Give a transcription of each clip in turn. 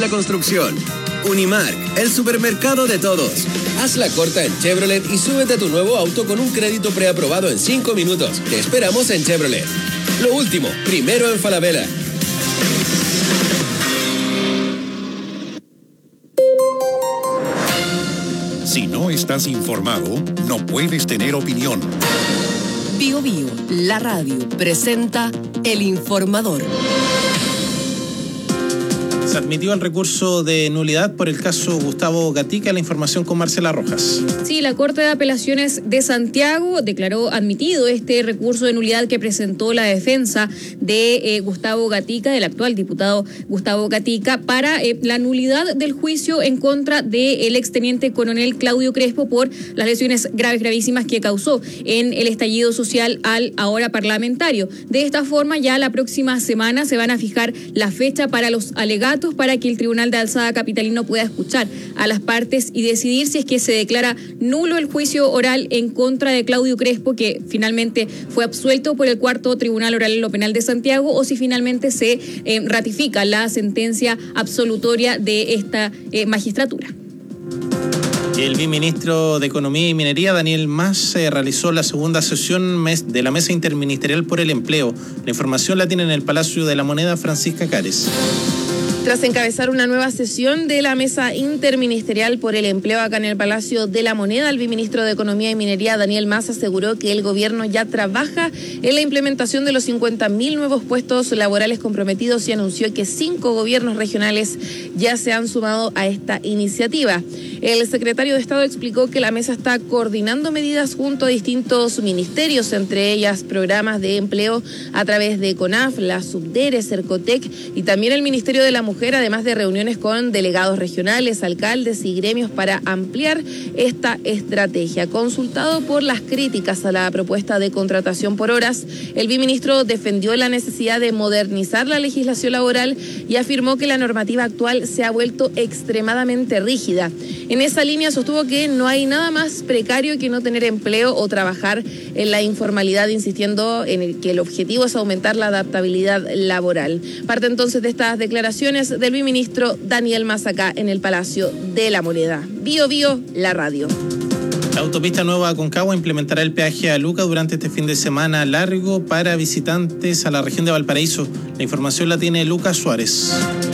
la construcción. Unimark, el supermercado de todos. Haz la corta en Chevrolet y súbete a tu nuevo auto con un crédito preaprobado en 5 minutos. Te esperamos en Chevrolet. Lo último, primero en Falabella. Si no estás informado, no puedes tener opinión. Bio Bio, la radio, presenta El Informador. Se admitió el recurso de nulidad por el caso Gustavo Gatica. La información con Marcela Rojas. Sí, la Corte de Apelaciones de Santiago declaró admitido este recurso de nulidad que presentó la defensa de Gustavo Gatica, del actual diputado Gustavo Gatica, para la nulidad del juicio en contra del exteniente coronel Claudio Crespo por las lesiones gravísimas que causó en el estallido social al ahora parlamentario. De esta forma, ya la próxima semana se van a fijar la fecha para los alegatos para que el Tribunal de Alzada capitalino pueda escuchar a las partes y decidir si es que se declara nulo el juicio oral en contra de Claudio Crespo, que finalmente fue absuelto por el Cuarto Tribunal Oral en lo Penal de Santiago, o si finalmente se ratifica la sentencia absolutoria de esta magistratura. El viceministro de Economía y Minería, Daniel Mas, realizó la segunda sesión de la Mesa Interministerial por el Empleo. La información la tiene en el Palacio de la Moneda Francisca Cares. Tras encabezar una nueva sesión de la Mesa Interministerial por el Empleo acá en el Palacio de la Moneda, el viceministro de Economía y Minería, Daniel Mas, aseguró que el gobierno ya trabaja en la implementación de los 50.000 nuevos puestos laborales comprometidos y anunció que 5 gobiernos regionales ya se han sumado a esta iniciativa. El secretario de Estado explicó que la mesa está coordinando medidas junto a distintos ministerios, entre ellas programas de empleo a través de CONAF, la Subdere, Cercotec y también el Ministerio de la Mujer, además de reuniones con delegados regionales, alcaldes y gremios para ampliar esta estrategia. Consultado por las críticas a la propuesta de contratación por horas, el viceministro defendió la necesidad de modernizar la legislación laboral y afirmó que la normativa actual se ha vuelto extremadamente rígida. En esa línea sostuvo que no hay nada más precario que no tener empleo o trabajar en la informalidad, insistiendo en que el objetivo es aumentar la adaptabilidad laboral. Parte entonces de estas declaraciones del viceministro Daniel Mas acá en el Palacio de la Moneda. Bio Bio, la radio. La autopista Nueva Aconcagua implementará el peaje a Luca durante este fin de semana largo para visitantes a la región de Valparaíso. La información la tiene Lucas Suárez.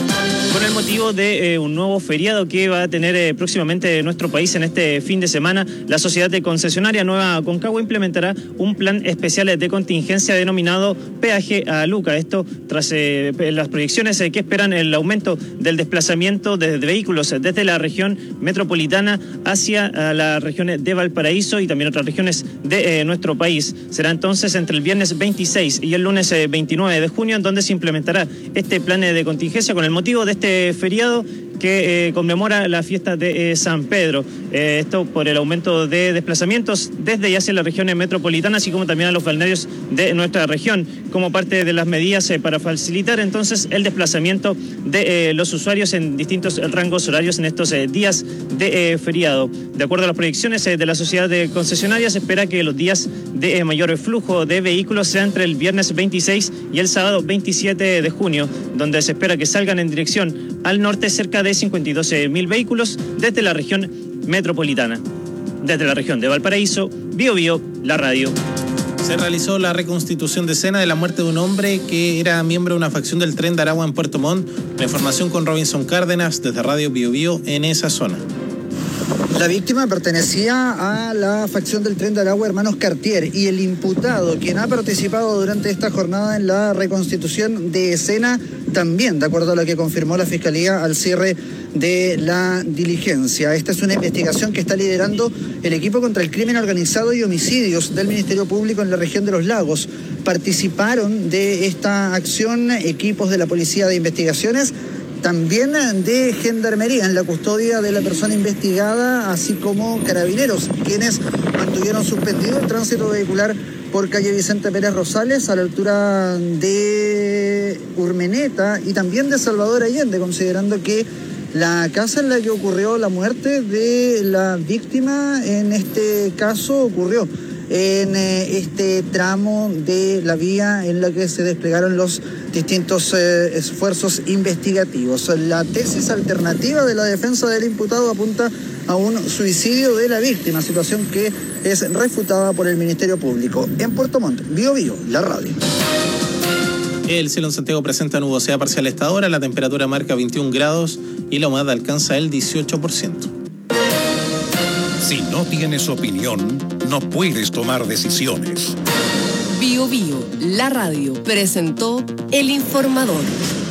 Con el motivo de un nuevo feriado que va a tener próximamente nuestro país en este fin de semana, la sociedad de concesionaria Nueva Aconcagua implementará un plan especial de contingencia denominado Peaje a Luca. Esto tras las proyecciones que esperan el aumento del desplazamiento de vehículos desde la región metropolitana hacia la región de Valparaíso y también otras regiones de nuestro país. Será entonces entre el viernes 26 y el lunes 29 de junio en donde se implementará este plan de contingencia con el motivo de este feriado que conmemora la fiesta de San Pedro. Esto por el aumento de desplazamientos desde y hacia la región metropolitana, así como también a los balnearios de nuestra región, como parte de las medidas para facilitar entonces el desplazamiento de los usuarios en distintos rangos horarios en estos días de feriado. De acuerdo a las proyecciones de la sociedad de concesionarias, se espera que los días de mayor flujo de vehículos sean entre el viernes 26 y el sábado 27 de junio, donde se espera que salgan en dirección al norte cerca de 52.000 vehículos desde la región metropolitana. Desde la región de Valparaíso, Bio Bio, la radio. Se realizó la reconstitución de escena de la muerte de un hombre que era miembro de una facción del Tren de Aragua en Puerto Montt. La información con Robinson Cárdenas desde Radio Bio Bio en esa zona. La víctima pertenecía a la facción del Tren de Aragua Hermanos Cartier y el imputado, quien ha participado durante esta jornada en la reconstitución de escena, también, de acuerdo a lo que confirmó la Fiscalía al cierre de la diligencia. Esta es una investigación que está liderando el equipo contra el crimen organizado y homicidios del Ministerio Público en la región de Los Lagos. Participaron de esta acción equipos de la Policía de Investigaciones, también de Gendarmería en la custodia de la persona investigada, así como Carabineros, quienes mantuvieron suspendido el tránsito vehicular por calle Vicente Pérez Rosales a la altura de Urmeneta y también de Salvador Allende, considerando que la casa en la que ocurrió la muerte de la víctima en este caso ocurrió en este tramo de la vía en la que se desplegaron los distintos esfuerzos investigativos. La tesis alternativa de la defensa del imputado apunta a un suicidio de la víctima, situación que es refutada por el Ministerio Público. En Puerto Montt, Bío Bío, la radio. El cielo en Santiago presenta nubosidad parcial a esta hora, la temperatura marca 21 grados y la humedad alcanza el 18%. Si no tienes opinión, no puedes tomar decisiones. Bío Bío, la radio, presentó El Informador.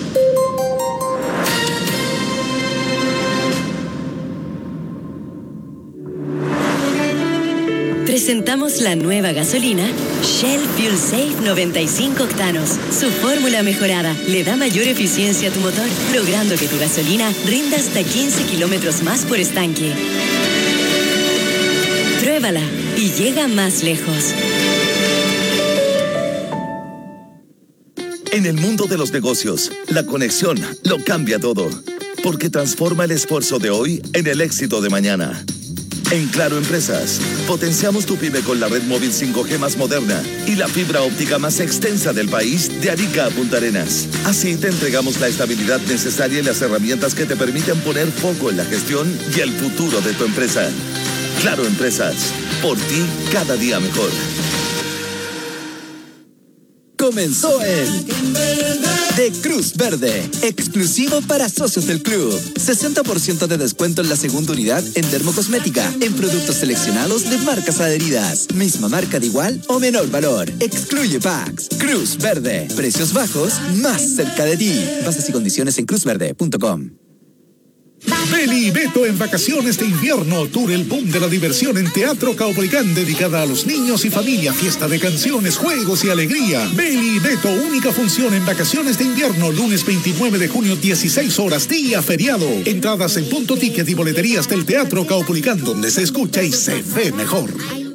Presentamos la nueva gasolina Shell Fuel Safe 95 octanos. Su fórmula mejorada le da mayor eficiencia a tu motor, logrando que tu gasolina rinda hasta 15 kilómetros más por estanque. Pruébala y llega más lejos. En el mundo de los negocios, la conexión lo cambia todo, porque transforma el esfuerzo de hoy en el éxito de mañana. En Claro Empresas, potenciamos tu pyme con la red móvil 5G más moderna y la fibra óptica más extensa del país, de Arica a Punta Arenas. Así te entregamos la estabilidad necesaria y las herramientas que te permiten poner foco en la gestión y el futuro de tu empresa. Claro Empresas, por ti cada día mejor. Comenzó el de Cruz Verde, exclusivo para socios del club. 60% de descuento en la segunda unidad en dermocosmética, en productos seleccionados de marcas adheridas. Misma marca de igual o menor valor. Excluye packs. Cruz Verde, precios bajos más cerca de ti. Bases y condiciones en cruzverde.com. Beli y Beto en vacaciones de invierno, tour el boom de la diversión en Teatro Caupolicán, dedicada a los niños y familia, fiesta de canciones, juegos y alegría. Beli y Beto, única función en vacaciones de invierno, lunes 29 de junio, 16 horas, día feriado. Entradas en Punto Ticket y boleterías del Teatro Caupolicán, donde se escucha y se ve mejor.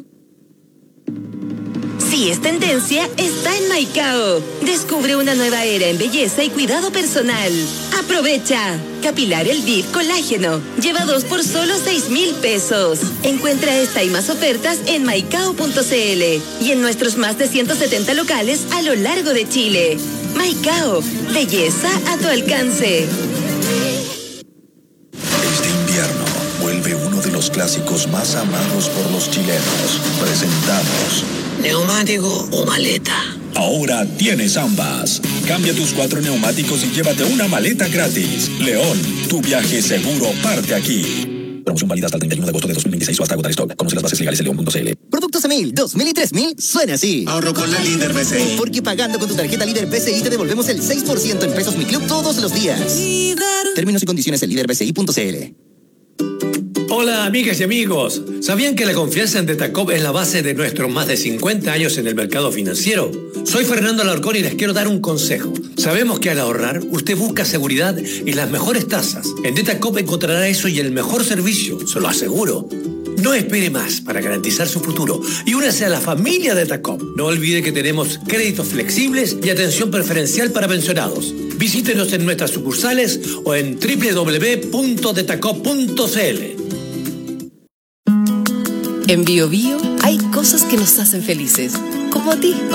Si es tendencia, está en Maicao. Descubre una nueva era en belleza y cuidado personal. ¡Aprovecha! Capilar Elviv Colágeno. Lleva 2 por solo 6,000 pesos. Encuentra esta y más ofertas en maicao.cl y en nuestros más de 170 locales a lo largo de Chile. Maicao, belleza a tu alcance. Este invierno vuelve uno de los clásicos más amados por los chilenos. Presentamos ¿neumático o maleta? Ahora tienes ambas. Cambia tus 4 neumáticos y llévate una maleta gratis. León, tu viaje seguro parte aquí. Promoción válida hasta el 31 de agosto de 2026 o hasta agotar stock. Conoce las bases legales en león.cl. Productos A1000, 2000 y 3000 suena así. Ahorro con la Líder BCI. Porque pagando con tu tarjeta Líder BCI te devolvemos el 6% en pesos Mi Club todos los días. Líder. Términos y condiciones en líderbci.cl. Hola amigas y amigos, ¿sabían que la confianza en Detacop es la base de nuestros más de 50 años en el mercado financiero? Soy Fernando Alarcón y les quiero dar un consejo. Sabemos que al ahorrar, usted busca seguridad y las mejores tasas. En Detacop encontrará eso y el mejor servicio, se lo aseguro. No espere más para garantizar su futuro y únase a la familia Detacop. No olvide que tenemos créditos flexibles y atención preferencial para pensionados. Visítenos en nuestras sucursales o en www.detacop.cl. En Bío Bío hay cosas que nos hacen felices, como a ti.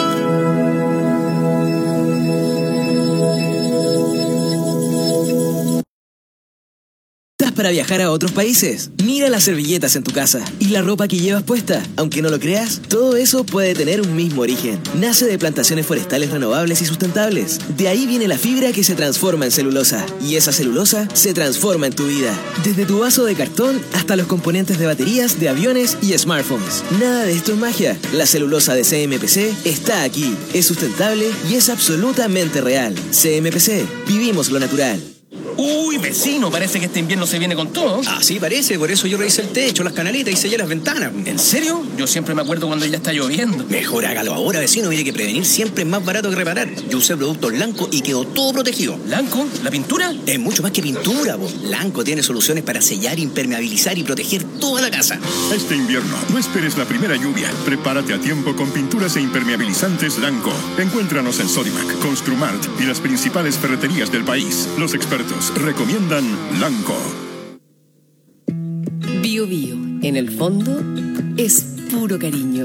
Para viajar a otros países. Mira las servilletas en tu casa y la ropa que llevas puesta. Aunque no lo creas, todo eso puede tener un mismo origen. Nace de plantaciones forestales renovables y sustentables. De ahí viene la fibra que se transforma en celulosa. Y esa celulosa se transforma en tu vida. Desde tu vaso de cartón hasta los componentes de baterías, de aviones y smartphones. Nada de esto es magia. La celulosa de CMPC está aquí. Es sustentable y es absolutamente real. CMPC. Vivimos lo natural. Uy, vecino, parece que este invierno se viene con todo. Así parece, por eso yo revisé el techo, las canaletas y sellé las ventanas. ¿En serio? Yo siempre me acuerdo cuando ya está lloviendo. Mejor hágalo ahora, vecino, mire que prevenir siempre es más barato que reparar. Yo usé productos Lanco y quedó todo protegido. ¿Lanco? ¿La pintura? Es mucho más que pintura, po. Lanco tiene soluciones para sellar, impermeabilizar y proteger toda la casa. Este invierno, no esperes la primera lluvia. Prepárate a tiempo con pinturas e impermeabilizantes Lanco. Encuéntranos en Sodimac, Construmart y las principales ferreterías del país. Los expertos recomiendan Lanco. Bío Bío, en el fondo, es puro cariño.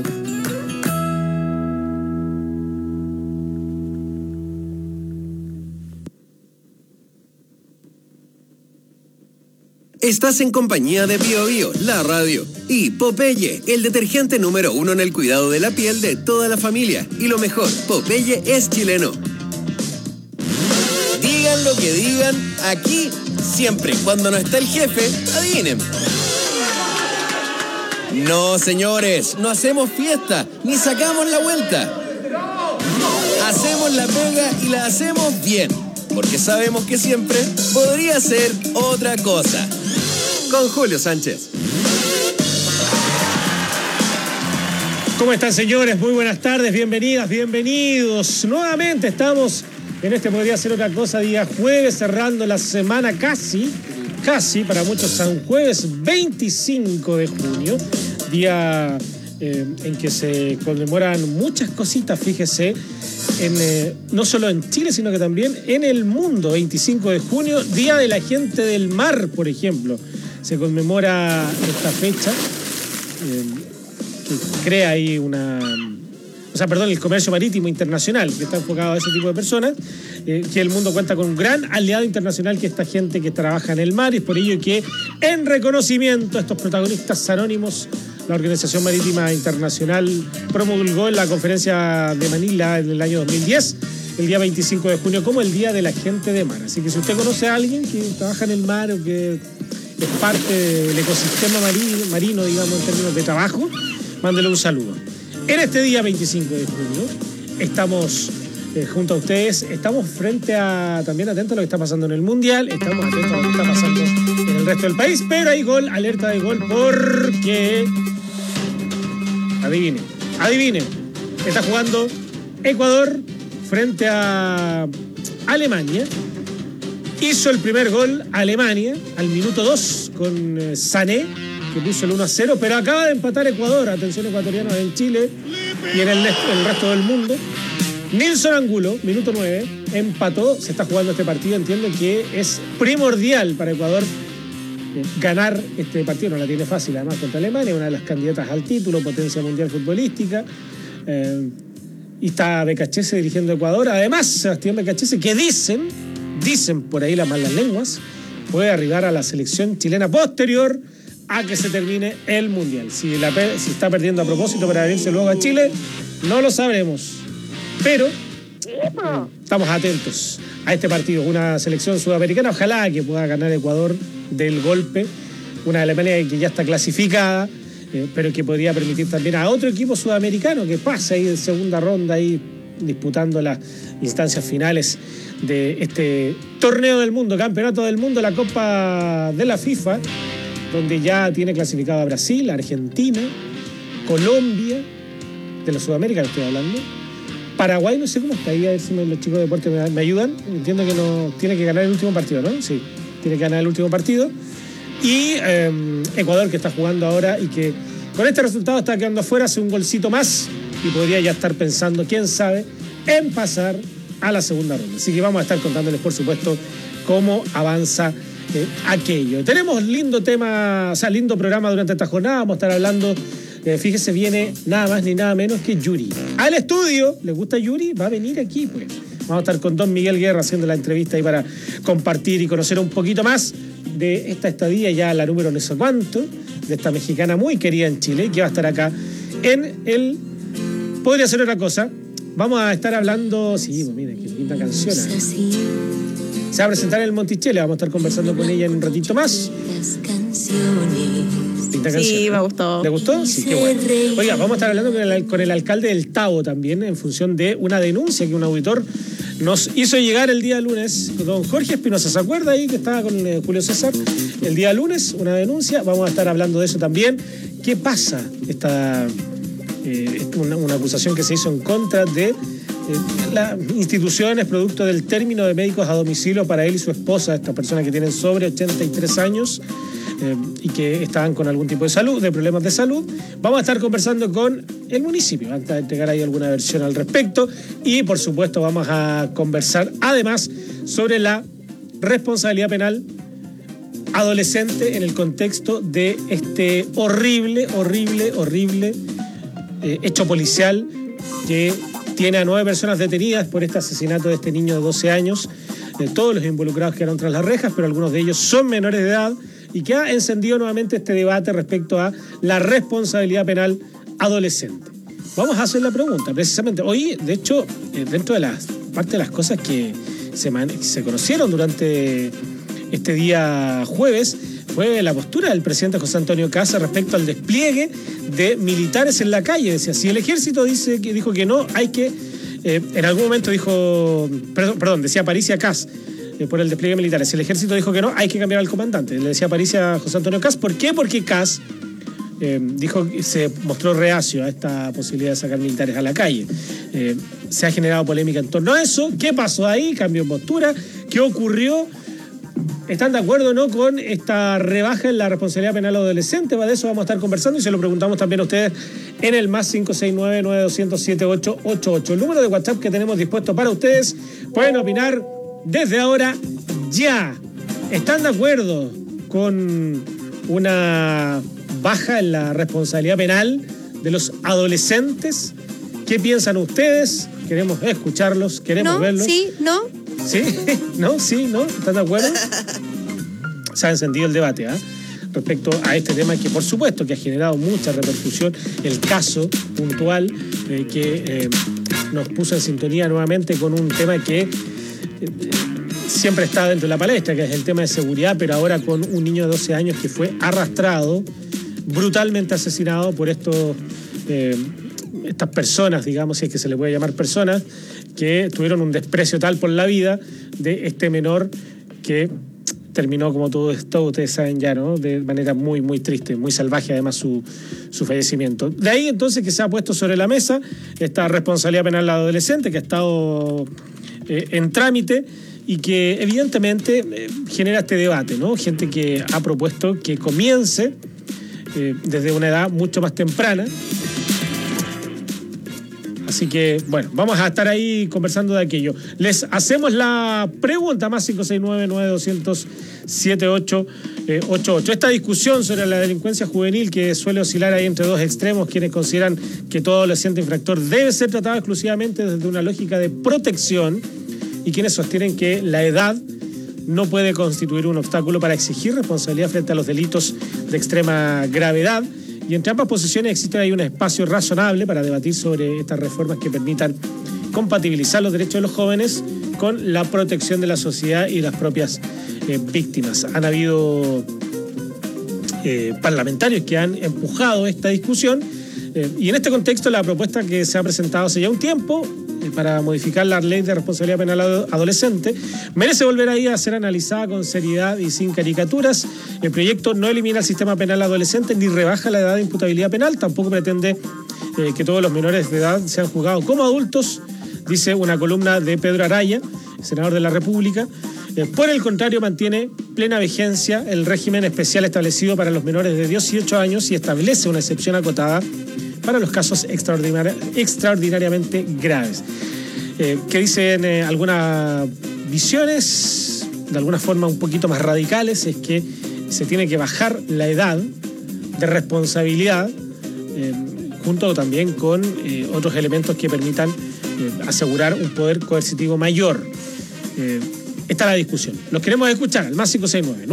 Estás en compañía de Bio Bio, la radio, y Popeye, el detergente número 1 en el cuidado de la piel de toda la familia. Y lo mejor, Popeye es chileno. Digan lo que digan, aquí, siempre y cuando no está el jefe, adivinen. No, señores, no hacemos fiesta, ni sacamos la vuelta. Hacemos la pega y la hacemos bien, porque sabemos que siempre podría ser otra cosa. Con Julio Sánchez. ¿Cómo están, señores? Muy buenas tardes, bienvenidas, bienvenidos. Nuevamente estamos en este podría ser otra cosa, día jueves, cerrando la semana casi, para muchos San Jueves 25 de junio, día en que se conmemoran muchas cositas, fíjese, no solo en Chile, sino que también en el mundo. 25 de junio, Día de la Gente del Mar, por ejemplo. Se conmemora esta fecha que crea ahí el comercio marítimo internacional, que está enfocado a ese tipo de personas, que el mundo cuenta con un gran aliado internacional, que es esta gente que trabaja en el mar, y es por ello que, en reconocimiento a estos protagonistas anónimos, la Organización Marítima Internacional promulgó en la conferencia de Manila en el año 2010 el día 25 de junio como el Día de la Gente de Mar. Así que si usted conoce a alguien que trabaja en el mar o que es parte del ecosistema marino, digamos, en términos de trabajo, mándele un saludo. En este día 25 de junio estamos junto a ustedes, estamos también atentos a lo que está pasando en el Mundial, estamos atentos a lo que está pasando en el resto del país, pero hay gol, alerta de gol, porque adivinen, está jugando Ecuador frente a Alemania. Hizo el primer gol Alemania al minuto 2 con Sané, que puso el 1-0, pero acaba de empatar Ecuador. Atención, ecuatorianos en Chile y en el resto del mundo. Nilson Angulo, minuto 9, empató. Se está jugando este partido. Entiendo que es primordial para Ecuador ganar este partido. No la tiene fácil, además, contra Alemania, una de las candidatas al título, potencia mundial futbolística. Y está Becachese dirigiendo Ecuador. Además, Sebastián Becachese, que dicen por ahí las malas lenguas, puede arribar a la selección chilena posterior a que se termine el Mundial. Si está perdiendo a propósito para venirse luego a Chile, no lo sabremos. Pero estamos atentos a este partido. Una selección sudamericana, ojalá que pueda ganar Ecuador del golpe. Una Alemania que ya está clasificada, pero que podría permitir también a otro equipo sudamericano que pase ahí en segunda ronda, ahí disputando las instancias finales de este torneo del mundo, campeonato del mundo, la Copa de la FIFA, donde ya tiene clasificado a Brasil, Argentina, Colombia, de la Sudamérica que estoy hablando, Paraguay, no sé cómo está ahí, a ver si los chicos de deporte me ayudan. Entiendo que no tiene que ganar el último partido, ¿no? Sí, tiene que ganar el último partido. Y Ecuador, que está jugando ahora y que con este resultado está quedando afuera, hace un golcito más y podría ya estar pensando, quién sabe, en pasar a la segunda ronda. Así que vamos a estar contándoles, por supuesto, cómo avanza aquello. Tenemos lindo programa durante esta jornada. Vamos a estar hablando, fíjese, viene nada más ni nada menos que Yuri al estudio. ¿Les gusta Yuri? Va a venir aquí, pues. Vamos a estar con Don Miguel Guerra haciendo la entrevista ahí para compartir y conocer un poquito más de esta estadía, ya la número no sé cuánto, de esta mexicana muy querida en Chile, que va a estar acá en el Podría Ser Otra Cosa. Vamos a estar hablando, sí, pues miren, qué linda canción. Se va a presentar en el Monticello, vamos a estar conversando con ella en un ratito más. Linda canción. Sí, me gustó. ¿Le gustó? Sí, qué bueno. Oiga, vamos a estar hablando con el alcalde del Tabo también, en función de una denuncia que un auditor nos hizo llegar el día lunes. Don Jorge Espinosa, ¿se acuerda ahí que estaba con Julio César? El día lunes, una denuncia. Vamos a estar hablando de eso también. ¿Qué pasa? Una acusación que se hizo en contra de las instituciones producto del término de médicos a domicilio para él y su esposa, estas personas que tienen sobre 83 años y que estaban con algún tipo de problemas de salud. Vamos a estar conversando con el municipio, vamos a entregar ahí alguna versión al respecto y por supuesto vamos a conversar además sobre la responsabilidad penal adolescente en el contexto de este horrible hecho policial que tiene a 9 personas detenidas por este asesinato de este niño de 12 años. Todos los involucrados quedaron tras las rejas, pero algunos de ellos son menores de edad y que ha encendido nuevamente este debate respecto a la responsabilidad penal adolescente. Vamos a hacer la pregunta, precisamente. Hoy, de hecho, dentro de las parte de las cosas que se conocieron durante este día jueves, fue la postura del presidente José Antonio Kast respecto al despliegue de militares en la calle. Decía, si el ejército dijo que no, hay que... en algún momento dijo... Perdón, decía Aparicio Kast por el despliegue militar. Si el ejército dijo que no, hay que cambiar al comandante. Le decía Aparicio a José Antonio Kast. ¿Por qué? Porque Kast dijo que se mostró reacio a esta posibilidad de sacar militares a la calle. Se ha generado polémica en torno a eso. ¿Qué pasó ahí? ¿Cambió de postura? ¿Qué ocurrió? ¿Están de acuerdo o no con esta rebaja en la responsabilidad penal adolescente? De eso vamos a estar conversando y se lo preguntamos también a ustedes en el más 569-9200-7888. El número de WhatsApp que tenemos dispuesto para ustedes. Pueden opinar desde ahora ya. ¿Están de acuerdo con una baja en la responsabilidad penal de los adolescentes? ¿Qué piensan ustedes? Queremos escucharlos, queremos verlos. Sí, no. ¿Sí? ¿No? ¿Sí? ¿No? ¿Están de acuerdo? Se ha encendido el debate respecto a este tema que, por supuesto, que ha generado mucha repercusión. El caso puntual que nos puso en sintonía nuevamente con un tema que siempre está dentro de la palestra, que es el tema de seguridad, pero ahora con un niño de 12 años que fue arrastrado, brutalmente asesinado por estas personas, digamos, si es que se le puede llamar personas, que tuvieron un desprecio tal por la vida de este menor que terminó, como todo esto, ustedes saben ya, ¿no? De manera muy, muy triste, muy salvaje, además, su fallecimiento. De ahí, entonces, que se ha puesto sobre la mesa esta responsabilidad penal adolescente que ha estado en trámite y que, evidentemente, genera este debate, ¿no? Gente que ha propuesto que comience desde una edad mucho más temprana. Así que, bueno, vamos a estar ahí conversando de aquello. Les hacemos la pregunta, más 569-9200-7888. Esta discusión sobre la delincuencia juvenil que suele oscilar ahí entre dos extremos, quienes consideran que todo adolescente infractor debe ser tratado exclusivamente desde una lógica de protección y quienes sostienen que la edad no puede constituir un obstáculo para exigir responsabilidad frente a los delitos de extrema gravedad. Y entre ambas posiciones existe ahí un espacio razonable para debatir sobre estas reformas que permitan compatibilizar los derechos de los jóvenes con la protección de la sociedad y las propias víctimas. Han habido parlamentarios que han empujado esta discusión y en este contexto la propuesta que se ha presentado hace ya un tiempo para modificar la ley de responsabilidad penal adolescente merece volver ahí a ser analizada con seriedad y sin caricaturas. El proyecto no elimina el sistema penal adolescente ni rebaja la edad de imputabilidad penal, tampoco pretende que todos los menores de edad sean juzgados como adultos, dice una columna de Pedro Araya, senador de la República. Por el contrario, mantiene plena vigencia el régimen especial establecido para los menores de 18 años y establece una excepción acotada para los casos extraordinariamente graves. ¿Qué dicen algunas visiones, de alguna forma un poquito más radicales? Es que se tiene que bajar la edad de responsabilidad, junto también con otros elementos que permitan asegurar un poder coercitivo mayor. Esta es la discusión. Los queremos escuchar al más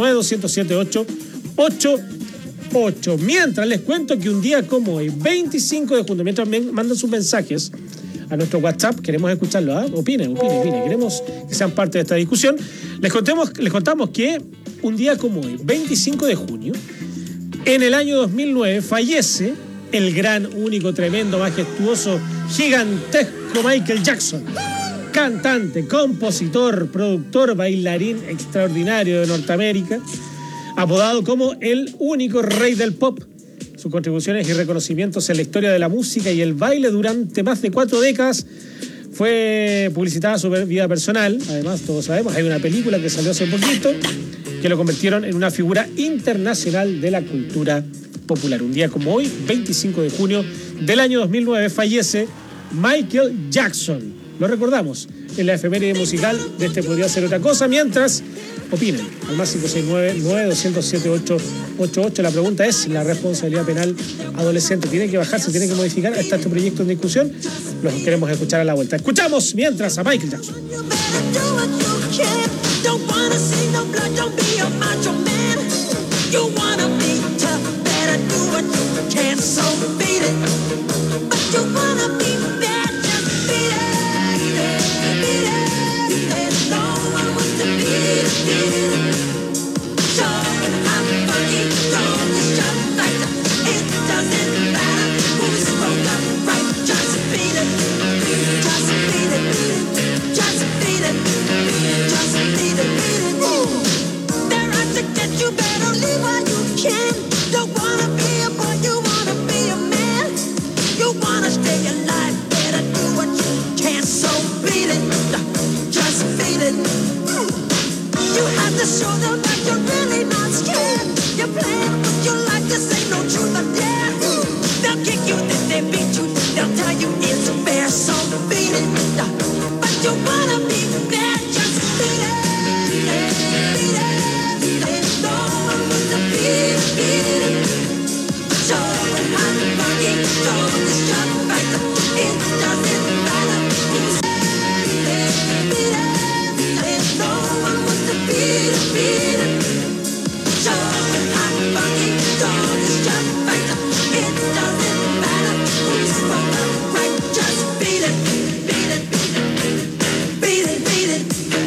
569-9200-7888. Mientras les cuento que un día como hoy, 25 de junio, mientras me mandan sus mensajes a nuestro WhatsApp, queremos escucharlo, opinen, queremos que sean parte de esta discusión. Les contamos que un día como hoy, 25 de junio, en el año 2009, fallece el gran, único, tremendo, majestuoso, gigantesco Michael Jackson. Cantante, compositor, productor, bailarín extraordinario de Norteamérica, apodado como el único rey del pop. Sus contribuciones y reconocimientos en la historia de la música y el baile durante más de 4 décadas. Fue publicitada su vida personal. Además, todos sabemos, hay una película que salió hace poquito que lo convirtieron en una figura internacional de la cultura popular. Un día como hoy, 25 de junio del año 2009, fallece Michael Jackson. Lo recordamos en la efeméride musical de Este Podría Ser Otra Cosa. Mientras, opinen al más 569-9200-7888. La pregunta es, ¿la responsabilidad penal adolescente tiene que bajarse, tiene que modificar? ¿Está este proyecto en discusión? Los queremos escuchar a la vuelta. Escuchamos mientras a Michael Jackson. You wanna be tough, better do what you can, so beat it. But you wanna be bad, just beat it. Beat it. There's no one wants to beat it. Sure, I'm funky, strong, just like that. It doesn't matter who's wrong or right, just beat it. Just beat it. Just beat it. Just beat it. They're out to get you, better leave while you can. Don't wanna be a boy, you wanna be a man. You wanna stay alive, better do what you can. So beat it, just beat it. You have to show them that you're really not scared. You're playing with your life, this ain't no truth or dare. They'll kick you, then they beat you, they'll tell you it's fair. So beat it, but you wanna be bad, just beat it. Beat it. There's no one wants to beat it. Show it, I'm funky, show this job right. It doesn't matter who's beat it. There's no one wants to beat it. Show it, I'm funky, show this job right. It doesn't matter who's wrong or right, just beat it. Beat it. Beat it. Beat it.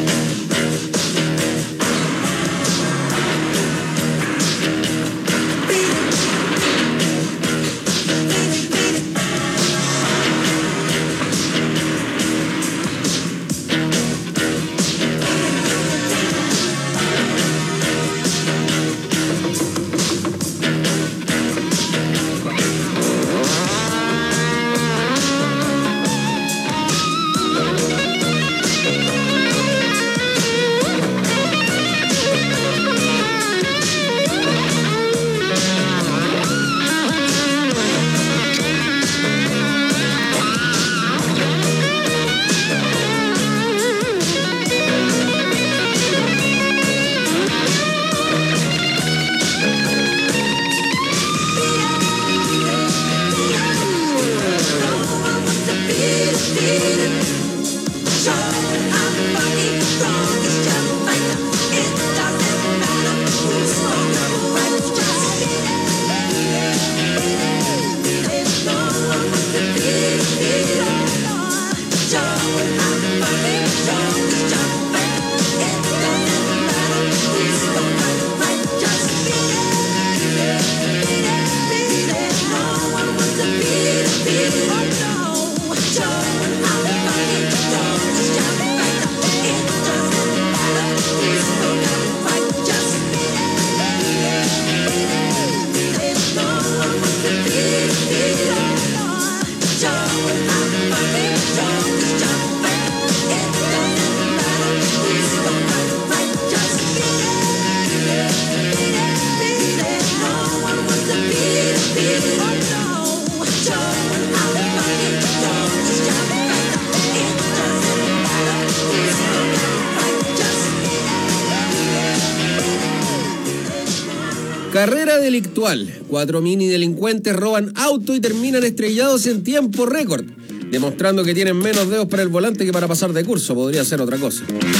Carrera delictual. 4 mini delincuentes roban auto y terminan estrellados en tiempo récord, demostrando que tienen menos dedos para el volante que para pasar de curso. Podría ser otra cosa.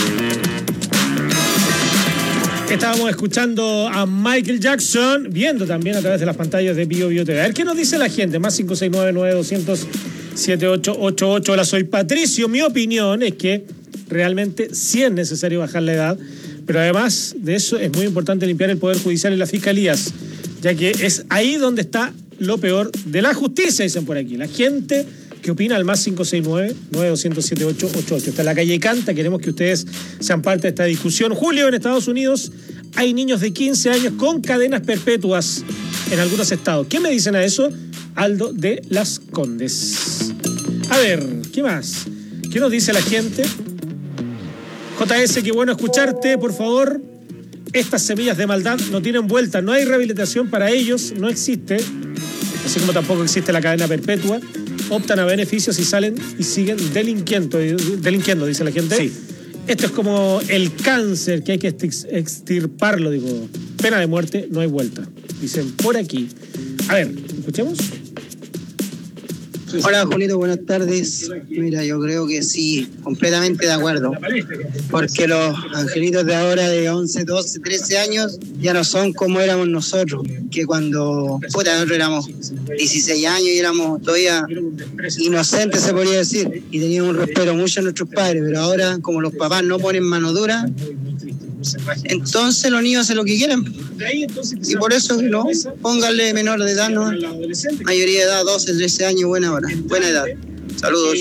Estábamos escuchando a Michael Jackson, viendo también a través de las pantallas de Bio TV. A ver qué nos dice la gente. Más 569-9200-7888. Hola, soy Patricio. Mi opinión es que realmente sí es necesario bajar la edad, pero además de eso es muy importante limpiar el Poder Judicial y las fiscalías, ya que es ahí donde está lo peor de la justicia, dicen por aquí. La gente que opina al más 569-9200-7888. Está en la calle Canta, queremos que ustedes sean parte de esta discusión. Julio, en Estados Unidos hay niños de 15 años con cadenas perpetuas en algunos estados. ¿Qué me dicen a eso? Aldo de Las Condes. A ver, ¿qué más? ¿Qué nos dice la gente? JS, qué bueno escucharte, por favor. Estas semillas de maldad no tienen vuelta, no hay rehabilitación para ellos, no existe, así como tampoco existe la cadena perpetua. Optan a beneficios y salen y siguen delinquiendo, dice la gente. Sí. Esto es como el cáncer que hay que extirparlo, digo. Pena de muerte, no hay vuelta. Dicen por aquí. A ver, escuchemos. Hola Julito, buenas tardes. Mira, yo creo que sí, completamente de acuerdo. Porque los angelitos de ahora de 11, 12, 13 años ya no son como éramos nosotros. Que cuando nosotros éramos 16 años y éramos todavía inocentes, se podría decir. Y teníamos un respeto mucho a nuestros padres. Pero ahora, como los papás no ponen mano dura, entonces los niños hacen lo que quieren. Y por eso no, pónganle menor de edad, ¿no? Mayoría de edad, 12, 13 años, buena hora, buena edad. Saludos.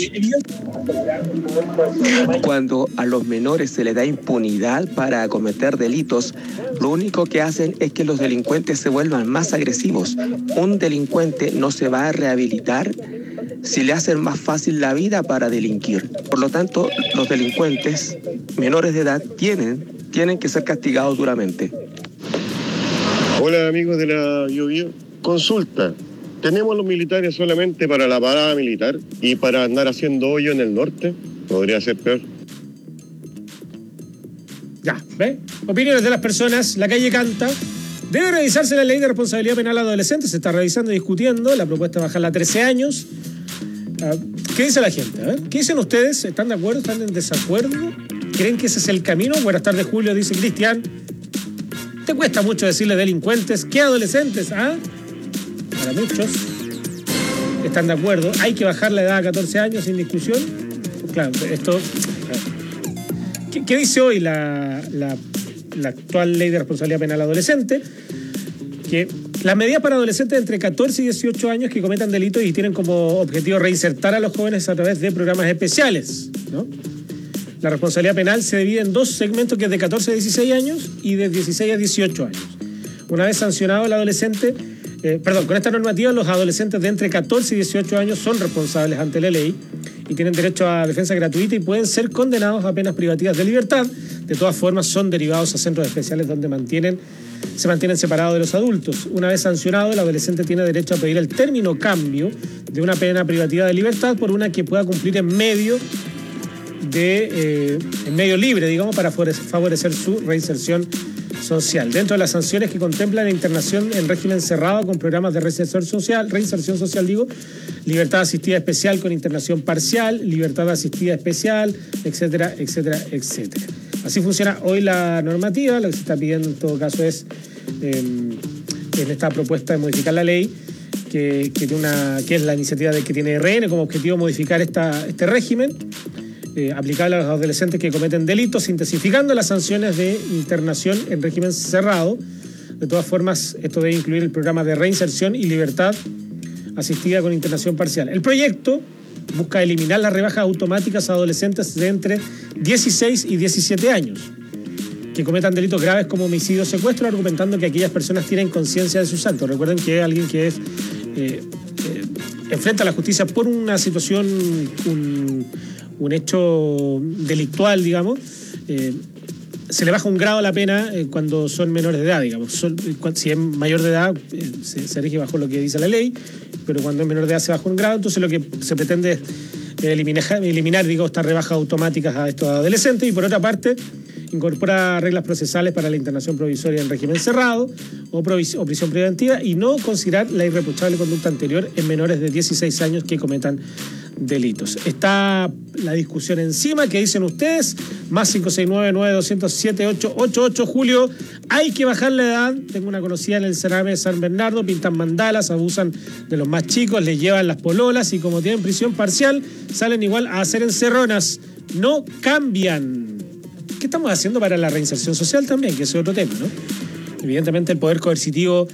Cuando a los menores se les da impunidad para cometer delitos, lo único que hacen es que los delincuentes se vuelvan más agresivos. Un delincuente no se va a rehabilitar si le hacen más fácil la vida para delinquir. Por lo tanto, los delincuentes menores de edad tienen que ser castigados duramente. Hola amigos de la Bio. Consulta. ¿Tenemos los militares solamente para la parada militar y para andar haciendo hoyo en el norte? Podría ser peor. Ya, ¿ve? Opiniones de las personas. La calle canta. Debe revisarse la ley de responsabilidad penal adolescente. Se está revisando y discutiendo. La propuesta es bajarla a 13 años. ¿Qué dice la gente? A ver, ¿qué dicen ustedes? ¿Están de acuerdo? ¿Están en desacuerdo? ¿Creen que ese es el camino? Buenas tardes, Julio, dice Cristian. ¿Te cuesta mucho decirle delincuentes? ¿Qué adolescentes? ¿Ah? Para muchos. ¿Están de acuerdo? ¿Hay que bajar la edad a 14 años sin discusión? Claro, esto... ¿Qué dice hoy la actual ley de responsabilidad penal adolescente? Que las medidas para adolescentes de entre 14 y 18 años que cometan delitos y tienen como objetivo reinsertar a los jóvenes a través de programas especiales, ¿no? La responsabilidad penal se divide en dos segmentos, que es de 14 a 16 años y de 16 a 18 años. Una vez sancionado el adolescente, con esta normativa los adolescentes de entre 14 y 18 años son responsables ante la ley y tienen derecho a defensa gratuita y pueden ser condenados a penas privativas de libertad. De todas formas, son derivados a centros especiales donde se mantienen separados de los adultos. Una vez sancionado, el adolescente tiene derecho a pedir el término cambio de una pena privativa de libertad por una que pueda cumplir en medio libre, digamos, para favorecer su reinserción social. Dentro de las sanciones que contemplan la internación en régimen cerrado con programas de reinserción social, libertad asistida especial con internación parcial, libertad asistida especial, etcétera, etcétera, etcétera. Así funciona hoy la normativa. Lo que se está pidiendo en todo caso es, en esta propuesta de modificar la ley, que es la iniciativa que tiene RN como objetivo modificar este régimen aplicable a los adolescentes que cometen delitos, intensificando las sanciones de internación en régimen cerrado. De todas formas, esto debe incluir el programa de reinserción y libertad asistida con internación parcial. El proyecto busca eliminar las rebajas automáticas a adolescentes de entre 16 y 17 años que cometan delitos graves como homicidio o secuestro, argumentando que aquellas personas tienen conciencia de sus actos. Recuerden que alguien que enfrenta a la justicia por una situación, un hecho delictual, digamos, se le baja un grado a la pena cuando son menores de edad, digamos. Si es mayor de edad, se rige bajo lo que dice la ley, pero cuando es menor de edad se baja un grado. Entonces lo que se pretende es eliminar estas rebajas automáticas a estos adolescentes, y por otra parte incorpora reglas procesales para la internación provisoria en régimen cerrado o prisión preventiva, y no considerar la irreprochable conducta anterior en menores de 16 años que cometan delitos. Está la discusión encima. ¿Qué dicen ustedes? Más 569-9207-888. Julio, hay que bajar la edad. Tengo una conocida en el Cerame de San Bernardo, pintan mandalas, abusan de los más chicos, les llevan las pololas y como tienen prisión parcial, salen igual a hacer encerronas. No cambian. ¿Qué estamos haciendo para la reinserción social también? Que ese es otro tema, ¿no? Evidentemente el poder coercitivo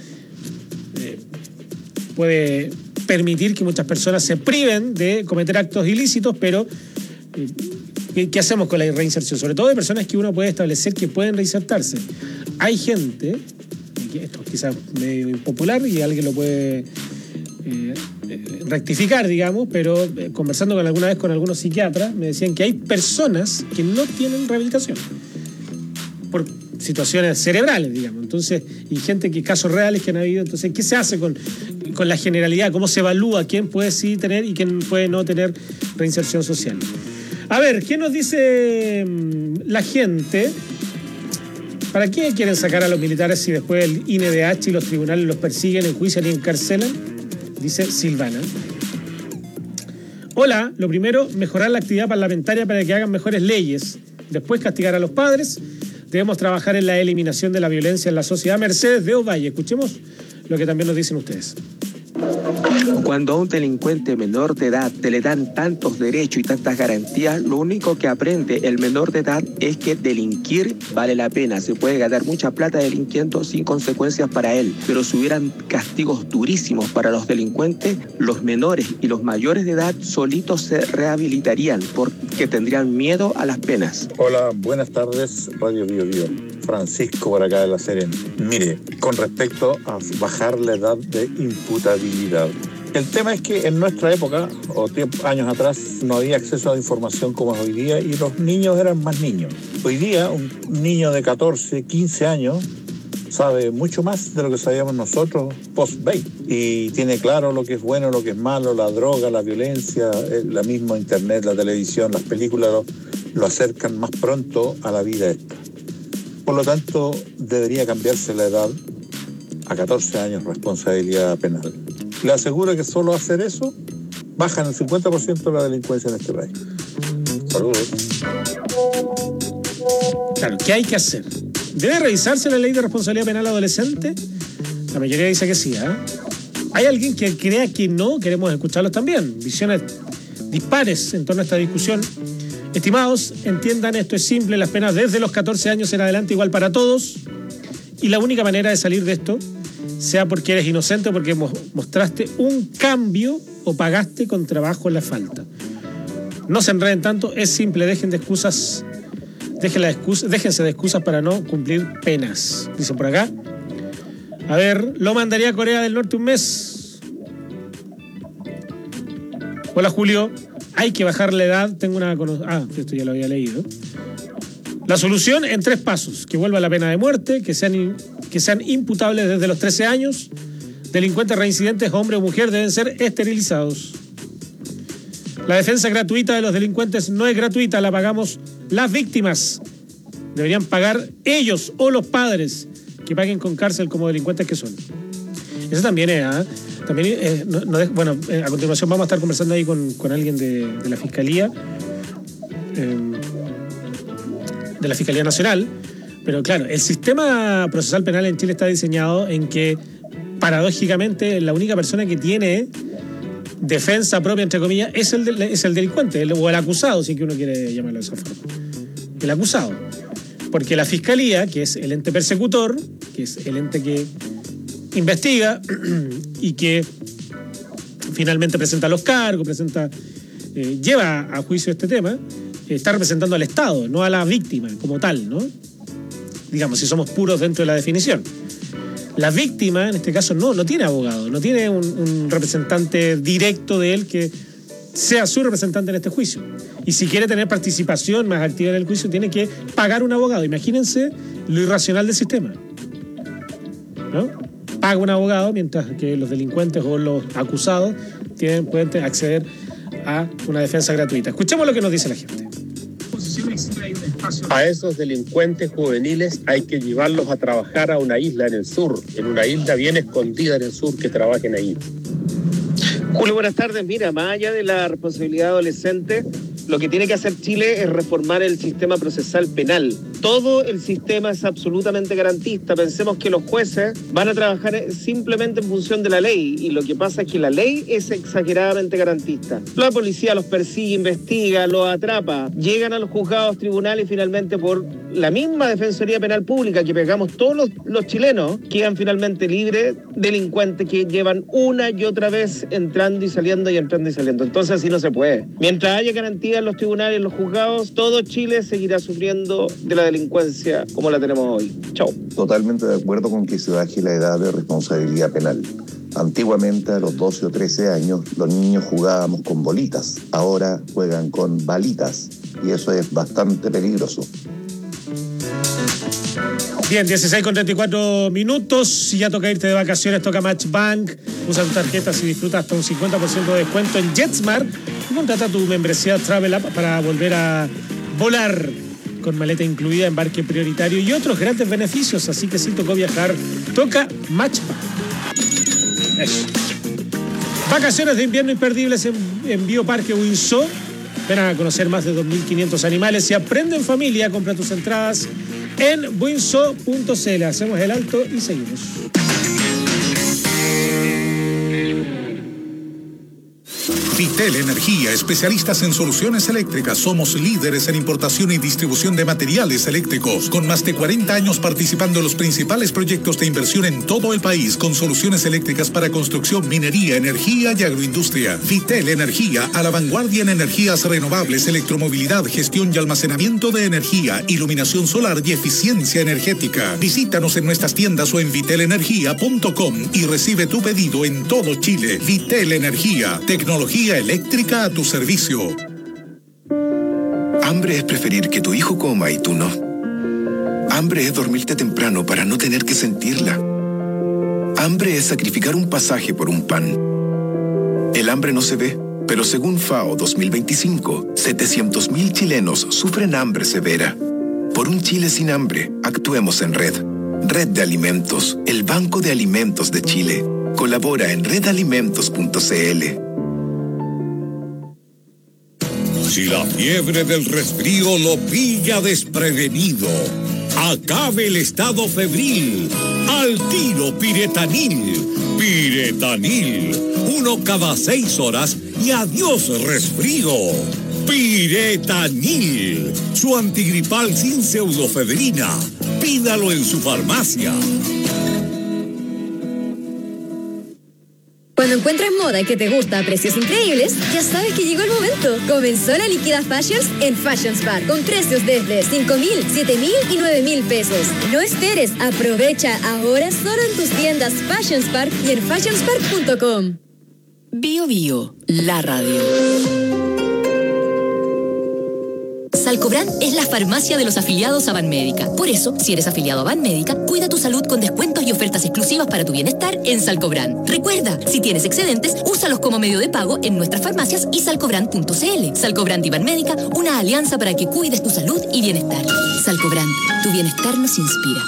puede permitir que muchas personas se priven de cometer actos ilícitos, pero ¿qué hacemos con la reinserción? Sobre todo de personas que uno puede establecer que pueden reinsertarse. Hay gente, esto es quizás medio impopular y alguien lo puede rectificar, digamos, pero conversando alguna vez con algunos psiquiatras, me decían que hay personas que no tienen rehabilitación por situaciones cerebrales, digamos. Entonces, y gente casos reales que han habido. Entonces, ¿qué se hace con la generalidad? ¿Cómo se evalúa quién puede sí tener y quién puede no tener reinserción social? A ver, ¿qué nos dice la gente? ¿Para qué quieren sacar a los militares si después el INDH y los tribunales los persiguen, enjuician y encarcelan? Dice Silvana. Hola, lo primero, mejorar la actividad parlamentaria para que hagan mejores leyes. Después, castigar a los padres. Debemos trabajar en la eliminación de la violencia en la sociedad. Mercedes de Ovalle. Escuchemos lo que también nos dicen ustedes. Cuando a un delincuente menor de edad te le dan tantos derechos y tantas garantías, lo único que aprende el menor de edad es que delinquir vale la pena. Se puede ganar mucha plata delinquiendo sin consecuencias para él. Pero si hubieran castigos durísimos para los delincuentes, los menores y los mayores de edad solitos se rehabilitarían porque tendrían miedo a las penas. Hola, buenas tardes, Radio Bio Bio. Francisco por acá de La Serena. Mire, con respecto a bajar la edad de imputabilidad. El tema es que en nuestra época, o años atrás, no había acceso a la información como es hoy día y los niños eran más niños. Hoy día, un niño de 14, 15 años sabe mucho más de lo que sabíamos nosotros post-20 y tiene claro lo que es bueno, lo que es malo, la droga, la violencia, la misma internet, la televisión, las películas lo acercan más pronto a la vida esta. Por lo tanto, debería cambiarse la edad a 14 años, responsabilidad penal. Le aseguro que solo hacer eso bajan el 50% la delincuencia en este país. Saludos. Claro, ¿qué hay que hacer? ¿Debe revisarse la ley de responsabilidad penal adolescente? La mayoría dice que sí, ¿eh? ¿Hay alguien que crea que no? Queremos escucharlos también. Visiones dispares en torno a esta discusión. Estimados, entiendan, esto es simple, las penas desde los 14 años en adelante igual para todos, y la única manera de salir de esto, sea porque eres inocente o porque mostraste un cambio o pagaste con trabajo en la falta. No se enreden tanto, es simple, déjense de excusas para no cumplir penas. Dicen por acá. A ver, lo mandaría a Corea del Norte un mes. Hola Julio. Hay que bajar la edad. Tengo una... esto ya lo había leído. La solución en 3 pasos. Que vuelva la pena de muerte, que sean imputables desde los 13 años. Delincuentes reincidentes, hombre o mujer, deben ser esterilizados. La defensa gratuita de los delincuentes no es gratuita, la pagamos las víctimas. Deberían pagar ellos o los padres que paguen con cárcel como delincuentes que son. Eso también es... Bueno, a continuación vamos a estar conversando ahí con alguien de la Fiscalía, de la Fiscalía Nacional, pero claro, el sistema procesal penal en Chile está diseñado en que, paradójicamente, la única persona que tiene defensa propia, entre comillas, es el delincuente, o el acusado, si que uno quiere llamarlo de esa forma. El acusado. Porque la Fiscalía, que es el ente persecutor, que es el ente que investiga y que finalmente presenta los cargos, lleva a juicio este tema, está representando al Estado, no a la víctima como tal, ¿no? Digamos, si somos puros dentro de la definición. La víctima, en este caso, no tiene abogado, no tiene un representante directo de él que sea su representante en este juicio. Y si quiere tener participación más activa en el juicio, tiene que pagar un abogado. Imagínense lo irracional del sistema, ¿no? Paga un abogado, mientras que los delincuentes o los acusados pueden acceder a una defensa gratuita. Escuchemos lo que nos dice la gente. A esos delincuentes juveniles hay que llevarlos a trabajar a una isla en el sur, en una isla bien escondida en el sur, que trabajen ahí. Julio, buenas tardes. Mira, más allá de la responsabilidad adolescente, lo que tiene que hacer Chile es reformar el sistema procesal penal. Todo el sistema es absolutamente garantista. Pensemos que los jueces van a trabajar simplemente en función de la ley, y lo que pasa es que la ley es exageradamente garantista. La policía los persigue, investiga, los atrapa, llegan a los juzgados, tribunales y finalmente por la misma Defensoría Penal Pública que pegamos todos los chilenos, quedan finalmente libres delincuentes que llevan una y otra vez entrando y saliendo y entrando y saliendo. Entonces así no se puede. Mientras haya garantía en los tribunales, en los juzgados, todo Chile seguirá sufriendo de la delincuencia como la tenemos hoy. Chao. Totalmente de acuerdo con que se baje la edad de responsabilidad penal. Antiguamente, a los 12 o 13 años, los niños jugábamos con bolitas. Ahora juegan con balitas. Y eso es bastante peligroso. Bien, 16:34. Si ya toca irte de vacaciones, toca Matchbank. Usa tu tarjeta y disfruta hasta un 50% de descuento en JetSmart. Y contrata tu membresía Travel App para volver a volar con maleta incluida, embarque prioritario y otros grandes beneficios. Así que si tocó viajar, toca Matchbank. Eso. Vacaciones de invierno imperdibles en Bioparque Windsor. Ven a conocer más de 2.500 animales y aprende en familia. Compra tus entradas en windsor.cl. Hacemos el alto y seguimos. Vitel Energía, especialistas en soluciones eléctricas. Somos líderes en importación y distribución de materiales eléctricos, con más de 40 años participando en los principales proyectos de inversión en todo el país, con soluciones eléctricas para construcción, minería, energía y agroindustria. Vitel Energía, a la vanguardia en energías renovables, electromovilidad, gestión y almacenamiento de energía, iluminación solar y eficiencia energética. Visítanos en nuestras tiendas o en vitelenergia.com y recibe tu pedido en todo Chile. Vitel Energía, tecnología eléctrica a tu servicio. Hambre es preferir que tu hijo coma y tú no. Hambre es dormirte temprano para no tener que sentirla. Hambre es sacrificar un pasaje por un pan. El hambre no se ve, pero según FAO 2025, 700.000 chilenos sufren hambre severa. Por un Chile sin hambre, actuemos en red. Red de Alimentos, el Banco de Alimentos de Chile. Colabora en redalimentos.cl. Si la fiebre del resfrío lo pilla desprevenido, acabe el estado febril. Al tiro Piretanil. Piretanil. 1 cada 6 horas y adiós resfrío. Piretanil. Su antigripal sin pseudofebrina. Pídalo en su farmacia. Cuando encuentras moda que te gusta a precios increíbles, ya sabes que llegó el momento. Comenzó la Liquida Fashions en Fashions Bar, con precios desde 5.000, 7.000 y 9.000 pesos. No esperes, aprovecha ahora solo en tus tiendas Fashions Bar y en fashionspark.com. Bio Bio, la radio. Salcobran es la farmacia de los afiliados a Banmédica. Por eso, si eres afiliado a Banmédica, cuida tu salud con descuentos y ofertas exclusivas para tu bienestar en Salcobran. Recuerda, si tienes excedentes, úsalos como medio de pago en nuestras farmacias y salcobran.cl. Salcobran y Banmédica, una alianza para que cuides tu salud y bienestar. Salcobran, tu bienestar nos inspira.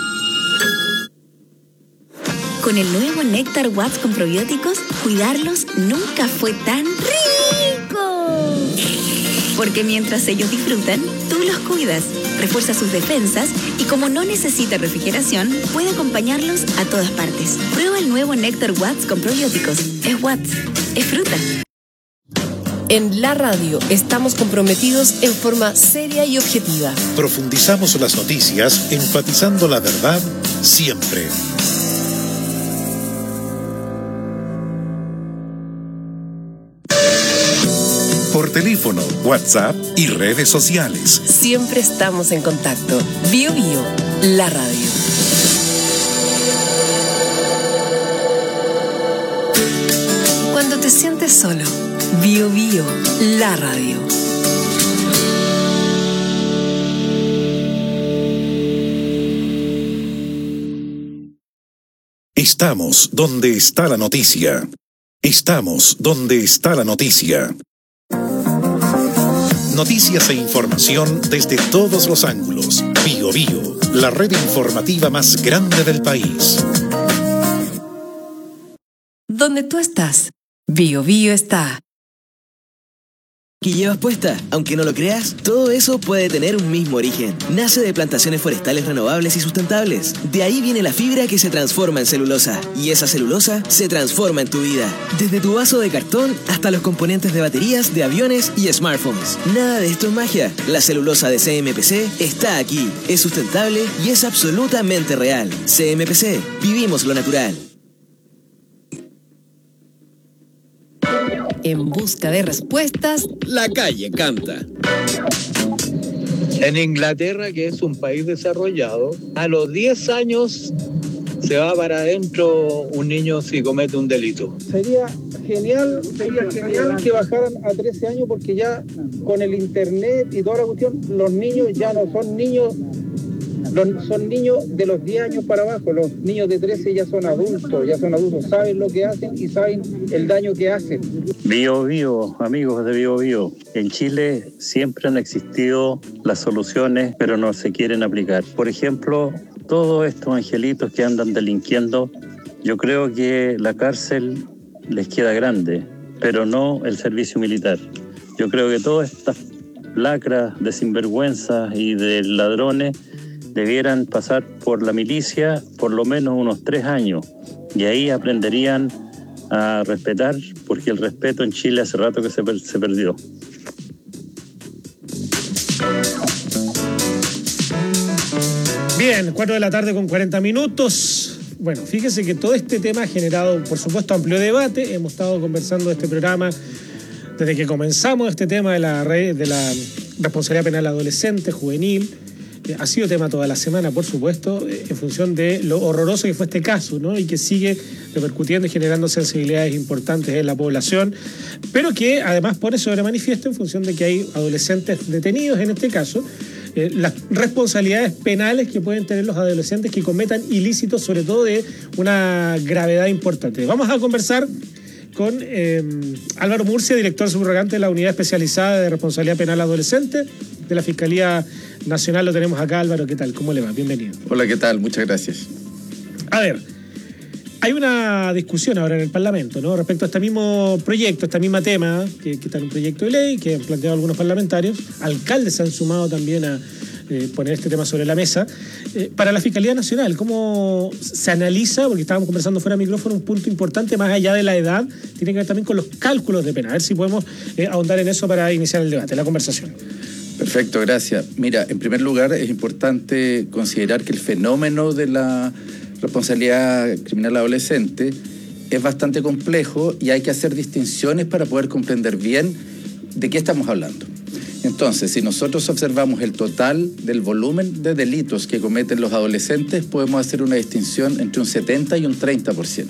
Con el nuevo Néctar Watts con probióticos, cuidarlos nunca fue tan rico. Porque mientras ellos disfrutan, tú los cuidas, refuerza sus defensas y como no necesita refrigeración, puede acompañarlos a todas partes. Prueba el nuevo Néctar Watts con probióticos. Es Watts, es fruta. En la radio estamos comprometidos en forma seria y objetiva. Profundizamos las noticias, enfatizando la verdad siempre. Por teléfono, WhatsApp y redes sociales. Siempre estamos en contacto. Bio Bio, la radio. Cuando te sientes solo, Bio Bio, la radio. Estamos donde está la noticia. Estamos donde está la noticia. Noticias e información desde todos los ángulos. Bio Bio, la red informativa más grande del país. Donde tú estás, Bio Bio está. Que llevas puesta, aunque no lo creas, todo eso puede tener un mismo origen. Nace de plantaciones forestales renovables y sustentables. De ahí viene la fibra que se transforma en celulosa. Y esa celulosa se transforma en tu vida. Desde tu vaso de cartón hasta los componentes de baterías, de aviones y smartphones. Nada de esto es magia. La celulosa de CMPC está aquí. Es sustentable y es absolutamente real. CMPC, vivimos lo natural. En busca de respuestas, la calle canta. En Inglaterra, que es un país desarrollado, a los 10 años se va para adentro un niño si comete un delito. Sería genial que bajaran a 13 años porque ya con el internet y toda la cuestión, los niños ya no son niños, son niños de los 10 años para abajo. Los niños de 13 ya son adultos, saben lo que hacen y saben el daño que hacen. Bio Bio, amigos de Bio Bio. En Chile siempre han existido las soluciones, pero no se quieren aplicar. Por ejemplo, todos estos angelitos que andan delinquiendo, yo creo que la cárcel les queda grande. pero no el servicio militar. Yo creo que todas estas lacras de sinvergüenzas y de ladrones debieran pasar por la milicia por lo menos unos 3 años y ahí aprenderían a respetar, porque el respeto en Chile hace rato que se perdió. Bien, 4 de la tarde con 40 minutos. Bueno, fíjese que todo este tema ha generado, por supuesto, amplio debate. Hemos estado conversando de este programa desde que comenzamos este tema de la responsabilidad penal adolescente, juvenil. Ha sido tema toda la semana, por supuesto, en función de lo horroroso que fue este caso, ¿no? Y que sigue repercutiendo y generando sensibilidades importantes en la población, pero que además pone sobre manifiesto en función de que hay adolescentes detenidos, en este caso, las responsabilidades penales que pueden tener los adolescentes que cometan ilícitos, sobre todo de una gravedad importante. Vamos a conversar con Álvaro Murcia, director subrogante de la Unidad Especializada de Responsabilidad Penal Adolescente de la Fiscalía Nacional. Lo tenemos acá. Álvaro, ¿qué tal? ¿Cómo le va? Bienvenido. Hola, ¿qué tal? Muchas gracias. A ver, hay una discusión ahora en el Parlamento, ¿no? Respecto a este mismo proyecto, este mismo tema, que está en un proyecto de ley que han planteado algunos parlamentarios. Alcaldes se han sumado también a poner este tema sobre la mesa. Para la Fiscalía Nacional, ¿cómo se analiza? Porque estábamos conversando fuera de micrófono, un punto importante, más allá de la edad, tiene que ver también con los cálculos de pena. A ver si podemos ahondar en eso para iniciar el debate, la conversación. Perfecto, gracias. Mira, en primer lugar es importante considerar que el fenómeno de la responsabilidad criminal adolescente es bastante complejo y hay que hacer distinciones para poder comprender bien de qué estamos hablando. Entonces, si nosotros observamos el total del volumen de delitos que cometen los adolescentes, podemos hacer una distinción entre un 70 y un 30%.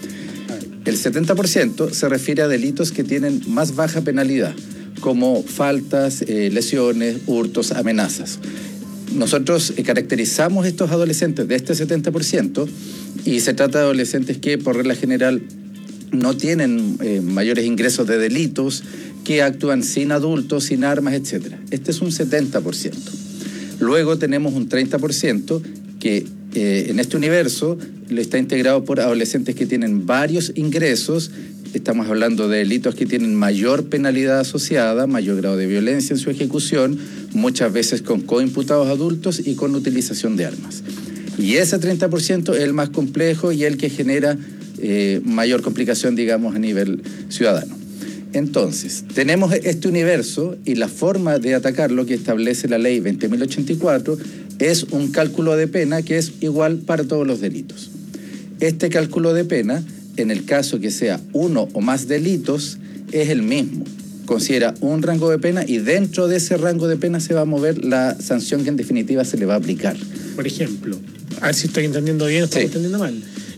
El 70% se refiere a delitos que tienen más baja penalidad, como faltas, lesiones, hurtos, amenazas. Nosotros caracterizamos estos adolescentes de este 70% y se trata de adolescentes que por regla general no tienen mayores ingresos de delitos, que actúan sin adultos, sin armas, etc. Este es un 70%. Luego tenemos un 30% que en este universo está integrado por adolescentes que tienen varios ingresos. Estamos hablando de delitos que tienen mayor penalidad asociada, mayor grado de violencia en su ejecución, muchas veces con coimputados adultos y con utilización de armas. Y ese 30% es el más complejo y el que genera mayor complicación, digamos, a nivel ciudadano. Entonces, tenemos este universo y la forma de atacarlo que establece la ley 20.084 es un cálculo de pena que es igual para todos los delitos. Este cálculo de pena, en el caso que sea uno o más delitos, es el mismo. Considera un rango de pena y dentro de ese rango de pena se va a mover la sanción que en definitiva se le va a aplicar. Por ejemplo, a ver si estoy entendiendo bien o estoy entendiendo mal.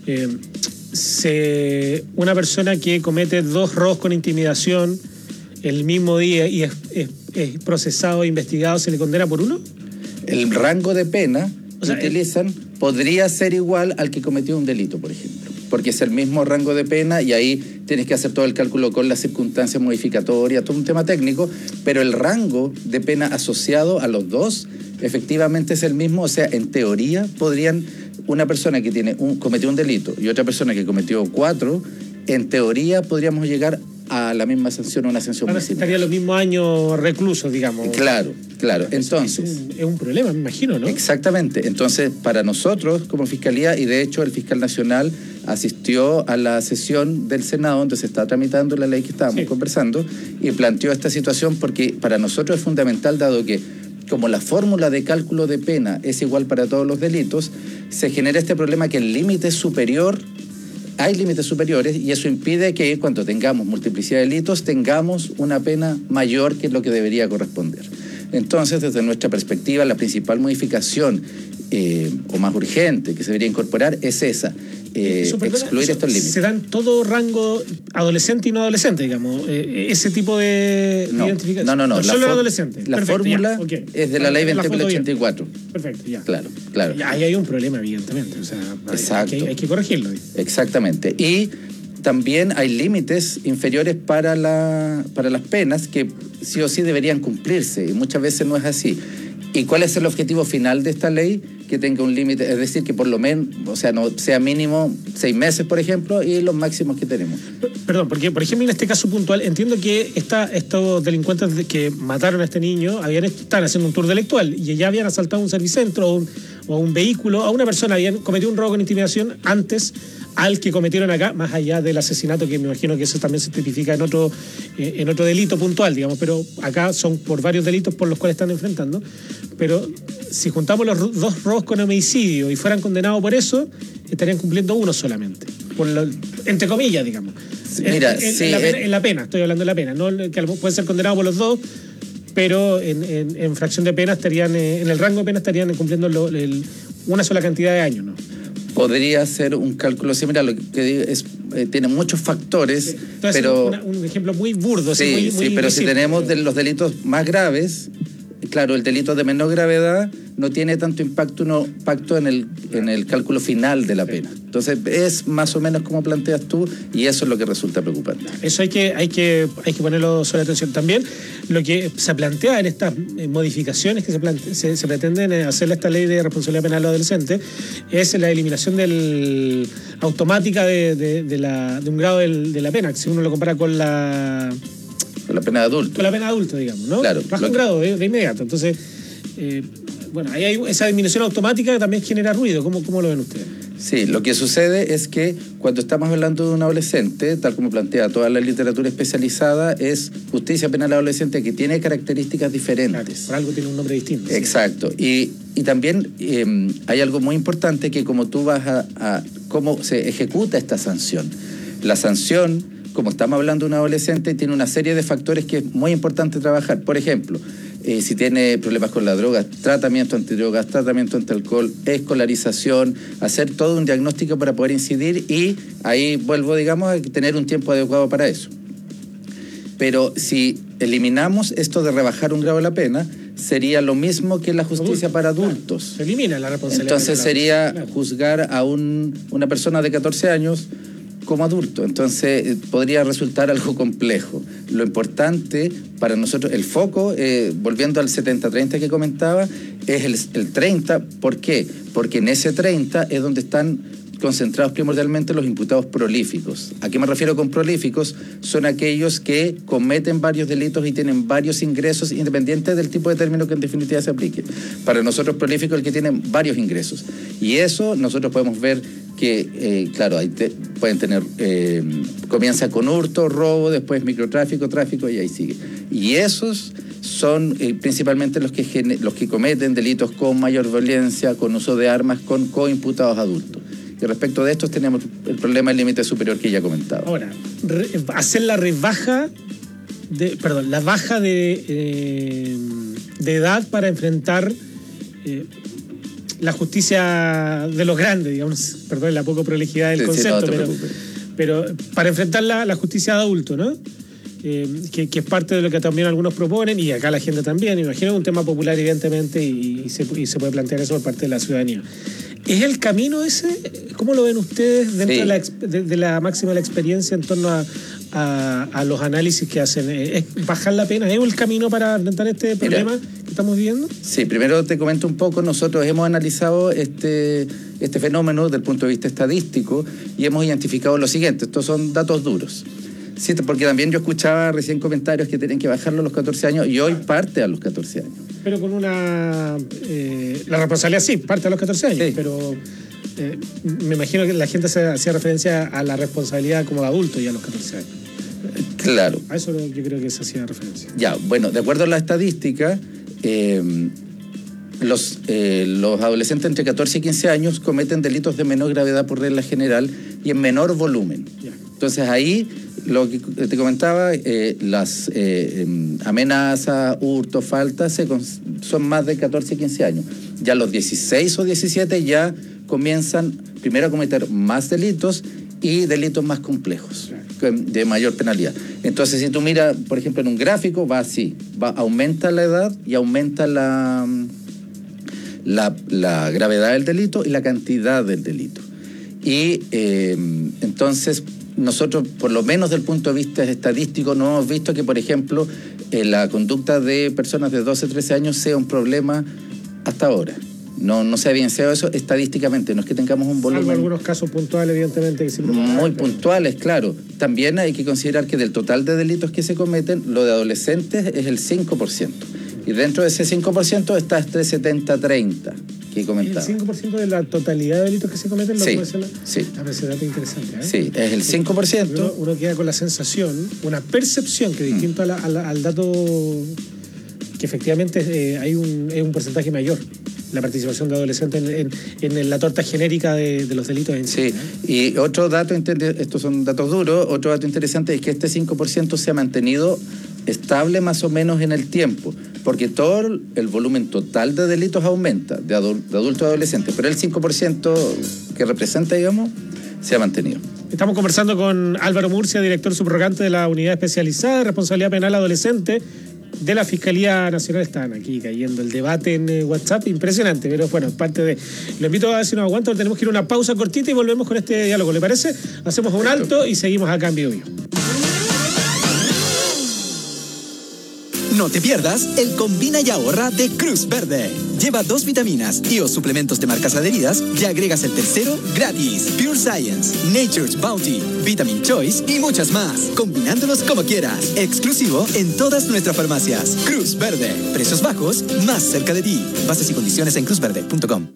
Una persona que comete 2 robos con intimidación el mismo día y es procesado e investigado, ¿se le condena por uno? El rango de pena que utilizan podría ser igual al que cometió un delito, por ejemplo, porque es el mismo rango de pena y ahí tienes que hacer todo el cálculo con las circunstancias modificatorias, todo un tema técnico, pero el rango de pena asociado a los dos efectivamente es el mismo. O sea, en teoría podrían, una persona que cometió un delito y otra persona que cometió 4, en teoría podríamos llegar a la misma sanción, una sanción muy similar. Estaría los mismos años reclusos, digamos. Claro. Entonces, es un problema, me imagino, ¿no? Exactamente. Entonces, para nosotros como Fiscalía, y de hecho el fiscal nacional asistió a la sesión del Senado donde se está tramitando la ley que estábamos conversando y planteó esta situación porque para nosotros es fundamental, dado que como la fórmula de cálculo de pena es igual para todos los delitos, se genera este problema que el límite superior, hay límites superiores y eso impide que cuando tengamos multiplicidad de delitos tengamos una pena mayor que lo que debería corresponder. Entonces, desde nuestra perspectiva, la principal modificación o más urgente que se debería incorporar es esa. Excluir estos límites. ¿Se dan todo rango adolescente y no adolescente, digamos? Ese tipo de identificación. No. Solo adolescente. La fórmula es de la ley 20.084. Perfecto, ya. Claro. Ahí hay un problema, evidentemente. O sea, hay que corregirlo. Exactamente. Y también hay límites inferiores para las penas que sí o sí deberían cumplirse y muchas veces no es así. ¿Y cuál es el objetivo final de esta ley? que tenga un límite, es decir, que por lo menos, o sea, no sea mínimo 6 meses, por ejemplo, y los máximos que tenemos. Perdón, porque, por ejemplo, en este caso puntual, entiendo que estos delincuentes que mataron a este niño estaban haciendo un tour delictual y ya habían asaltado un servicentro o un vehículo, a una persona, habían cometido un robo con intimidación antes al que cometieron acá, más allá del asesinato, que me imagino que eso también se tipifica en otro delito puntual, digamos, pero acá son por varios delitos por los cuales están enfrentando. Pero si juntamos los 2 robos con homicidio y fueran condenados por eso, estarían cumpliendo uno solamente, entre comillas, digamos. Mira, en la pena, estoy hablando de la pena, no que pueden ser condenados por los 2, pero en fracción de pena estarían, en el rango de pena estarían cumpliendo una sola cantidad de años, ¿no? Podría ser un cálculo similar, lo que digo es, tiene muchos factores, entonces, pero... un ejemplo muy burdo. Sí, muy pero si tenemos los delitos más graves, claro, el delito de menor gravedad no tiene tanto impacto en el cálculo final de la pena. Entonces, es más o menos como planteas tú, y eso es lo que resulta preocupante. Eso hay que ponerlo sobre atención. También lo que se plantea en estas modificaciones que se pretenden hacer esta ley de responsabilidad penal de adolescentes es la eliminación automática de un grado de la pena, que si uno lo compara con la pena de adulto. Con la pena de adulto, digamos, ¿no? Claro. Baja un grado de inmediato. Entonces, bueno, ahí hay esa disminución automática que también genera ruido. ¿Cómo lo ven ustedes? Sí, lo que sucede es que cuando estamos hablando de un adolescente, tal como plantea toda la literatura especializada, es justicia penal adolescente que tiene características diferentes. Claro, por algo tiene un nombre distinto. Exacto. Sí. Y también hay algo muy importante que como tú vas a cómo se ejecuta esta sanción. La sanción, como estamos hablando de un adolescente, tiene una serie de factores que es muy importante trabajar. Por ejemplo, si tiene problemas con la droga, tratamiento antidrogas, tratamiento antialcohol, escolarización, hacer todo un diagnóstico para poder incidir y ahí vuelvo, digamos, a tener un tiempo adecuado para eso. Pero si eliminamos esto de rebajar un grado de la pena, sería lo mismo que la justicia para adultos. Claro, se elimina la responsabilidad. Entonces sería juzgar a una persona de 14 años como adulto, entonces podría resultar algo complejo. Lo importante para nosotros, el foco, volviendo al 70-30 que comentaba, es el 30. ¿Por qué? Porque en ese 30 es donde están concentrados primordialmente los imputados prolíficos. ¿A qué me refiero con prolíficos? Son aquellos que cometen varios delitos y tienen varios ingresos, independiente del tipo de término que en definitiva se aplique. Para nosotros prolífico es el que tiene varios ingresos. Y eso nosotros podemos ver que, claro, pueden tener, comienza con hurto, robo, después microtráfico, tráfico y ahí sigue. Y esos son principalmente los que cometen delitos con mayor violencia, con uso de armas, con coimputados adultos. Y respecto de estos tenemos el problema del límite superior que ya comentaba. Ahora, hacer la baja de edad para enfrentar la justicia de los grandes, digamos, perdón la poca prolijidad del concepto, pero para enfrentar la justicia de adulto, ¿no? Que es parte de lo que también algunos proponen, y acá la gente también, imagino un tema popular evidentemente, y se puede plantear eso por parte de la ciudadanía. ¿Es el camino ese? ¿Cómo lo ven ustedes dentro de la máxima de la experiencia en torno a los análisis que hacen? ¿Es bajar la pena? ¿Es el camino para enfrentar este problema que estamos viviendo? Sí, primero te comento un poco. Nosotros hemos analizado este fenómeno desde el punto de vista estadístico y hemos identificado lo siguiente. Estos son datos duros. Sí, porque también yo escuchaba recién comentarios que tienen que bajarlo a los 14 años y hoy parte a los 14 años. Pero con la responsabilidad sí, parte a los 14 años, sí. Pero me imagino que la gente hacía referencia a la responsabilidad como adulto ya a los 14 años. Claro. A eso yo creo que se hacía referencia. Ya, bueno, de acuerdo a la estadística, los adolescentes entre 14 y 15 años cometen delitos de menor gravedad por regla general y en menor volumen. Ya. Entonces ahí, lo que te comentaba, las amenazas, hurtos, faltas son más de 14 y 15 años. Ya los 16 o 17 ya comienzan primero a cometer más delitos y delitos más complejos, de mayor penalidad. Entonces, si tú miras, por ejemplo, en un gráfico, va así, aumenta la edad y aumenta la gravedad del delito y la cantidad del delito. Y entonces nosotros, por lo menos desde el punto de vista estadístico, no hemos visto que, por ejemplo, la conducta de personas de 12, 13 años sea un problema hasta ahora. No se ha evidenciado eso estadísticamente, no es que tengamos un volumen... Salvo algunos casos puntuales, evidentemente, que siempre... Muy puntuales, claro. También hay que considerar que del total de delitos que se cometen, lo de adolescentes es el 5%. Y dentro de ese 5% está este 70-30 que comentaba. ¿El 5% de la totalidad de delitos que se cometen? Sí, sí. A ver, ese dato interesante, ¿eh? Sí, es el 5%. Uno queda con la sensación, una percepción que distinto al dato que efectivamente hay un porcentaje mayor, la participación de adolescentes en la torta genérica de los delitos en sí. Sí, y otro dato, estos son datos duros, otro dato interesante es que este 5% se ha mantenido estable más o menos en el tiempo, porque todo el volumen total de delitos aumenta, de adultos a adolescentes, pero el 5% que representa, digamos, se ha mantenido. Estamos conversando con Álvaro Murcia, director subrogante de la Unidad Especializada de Responsabilidad Penal Adolescente de la Fiscalía Nacional. Están aquí cayendo el debate en WhatsApp, impresionante, pero bueno, parte de... Lo invito a ver si nos aguanta, tenemos que ir a una pausa cortita y volvemos con este diálogo, ¿le parece? Hacemos un alto y seguimos acá en Bio Bio. No te pierdas el Combina y Ahorra de Cruz Verde. Lleva 2 vitaminas y o suplementos de marcas adheridas y agregas el tercero gratis. Pure Science, Nature's Bounty, Vitamin Choice y muchas más. Combinándolos como quieras. Exclusivo en todas nuestras farmacias. Cruz Verde. Precios bajos, más cerca de ti. Bases y condiciones en cruzverde.com.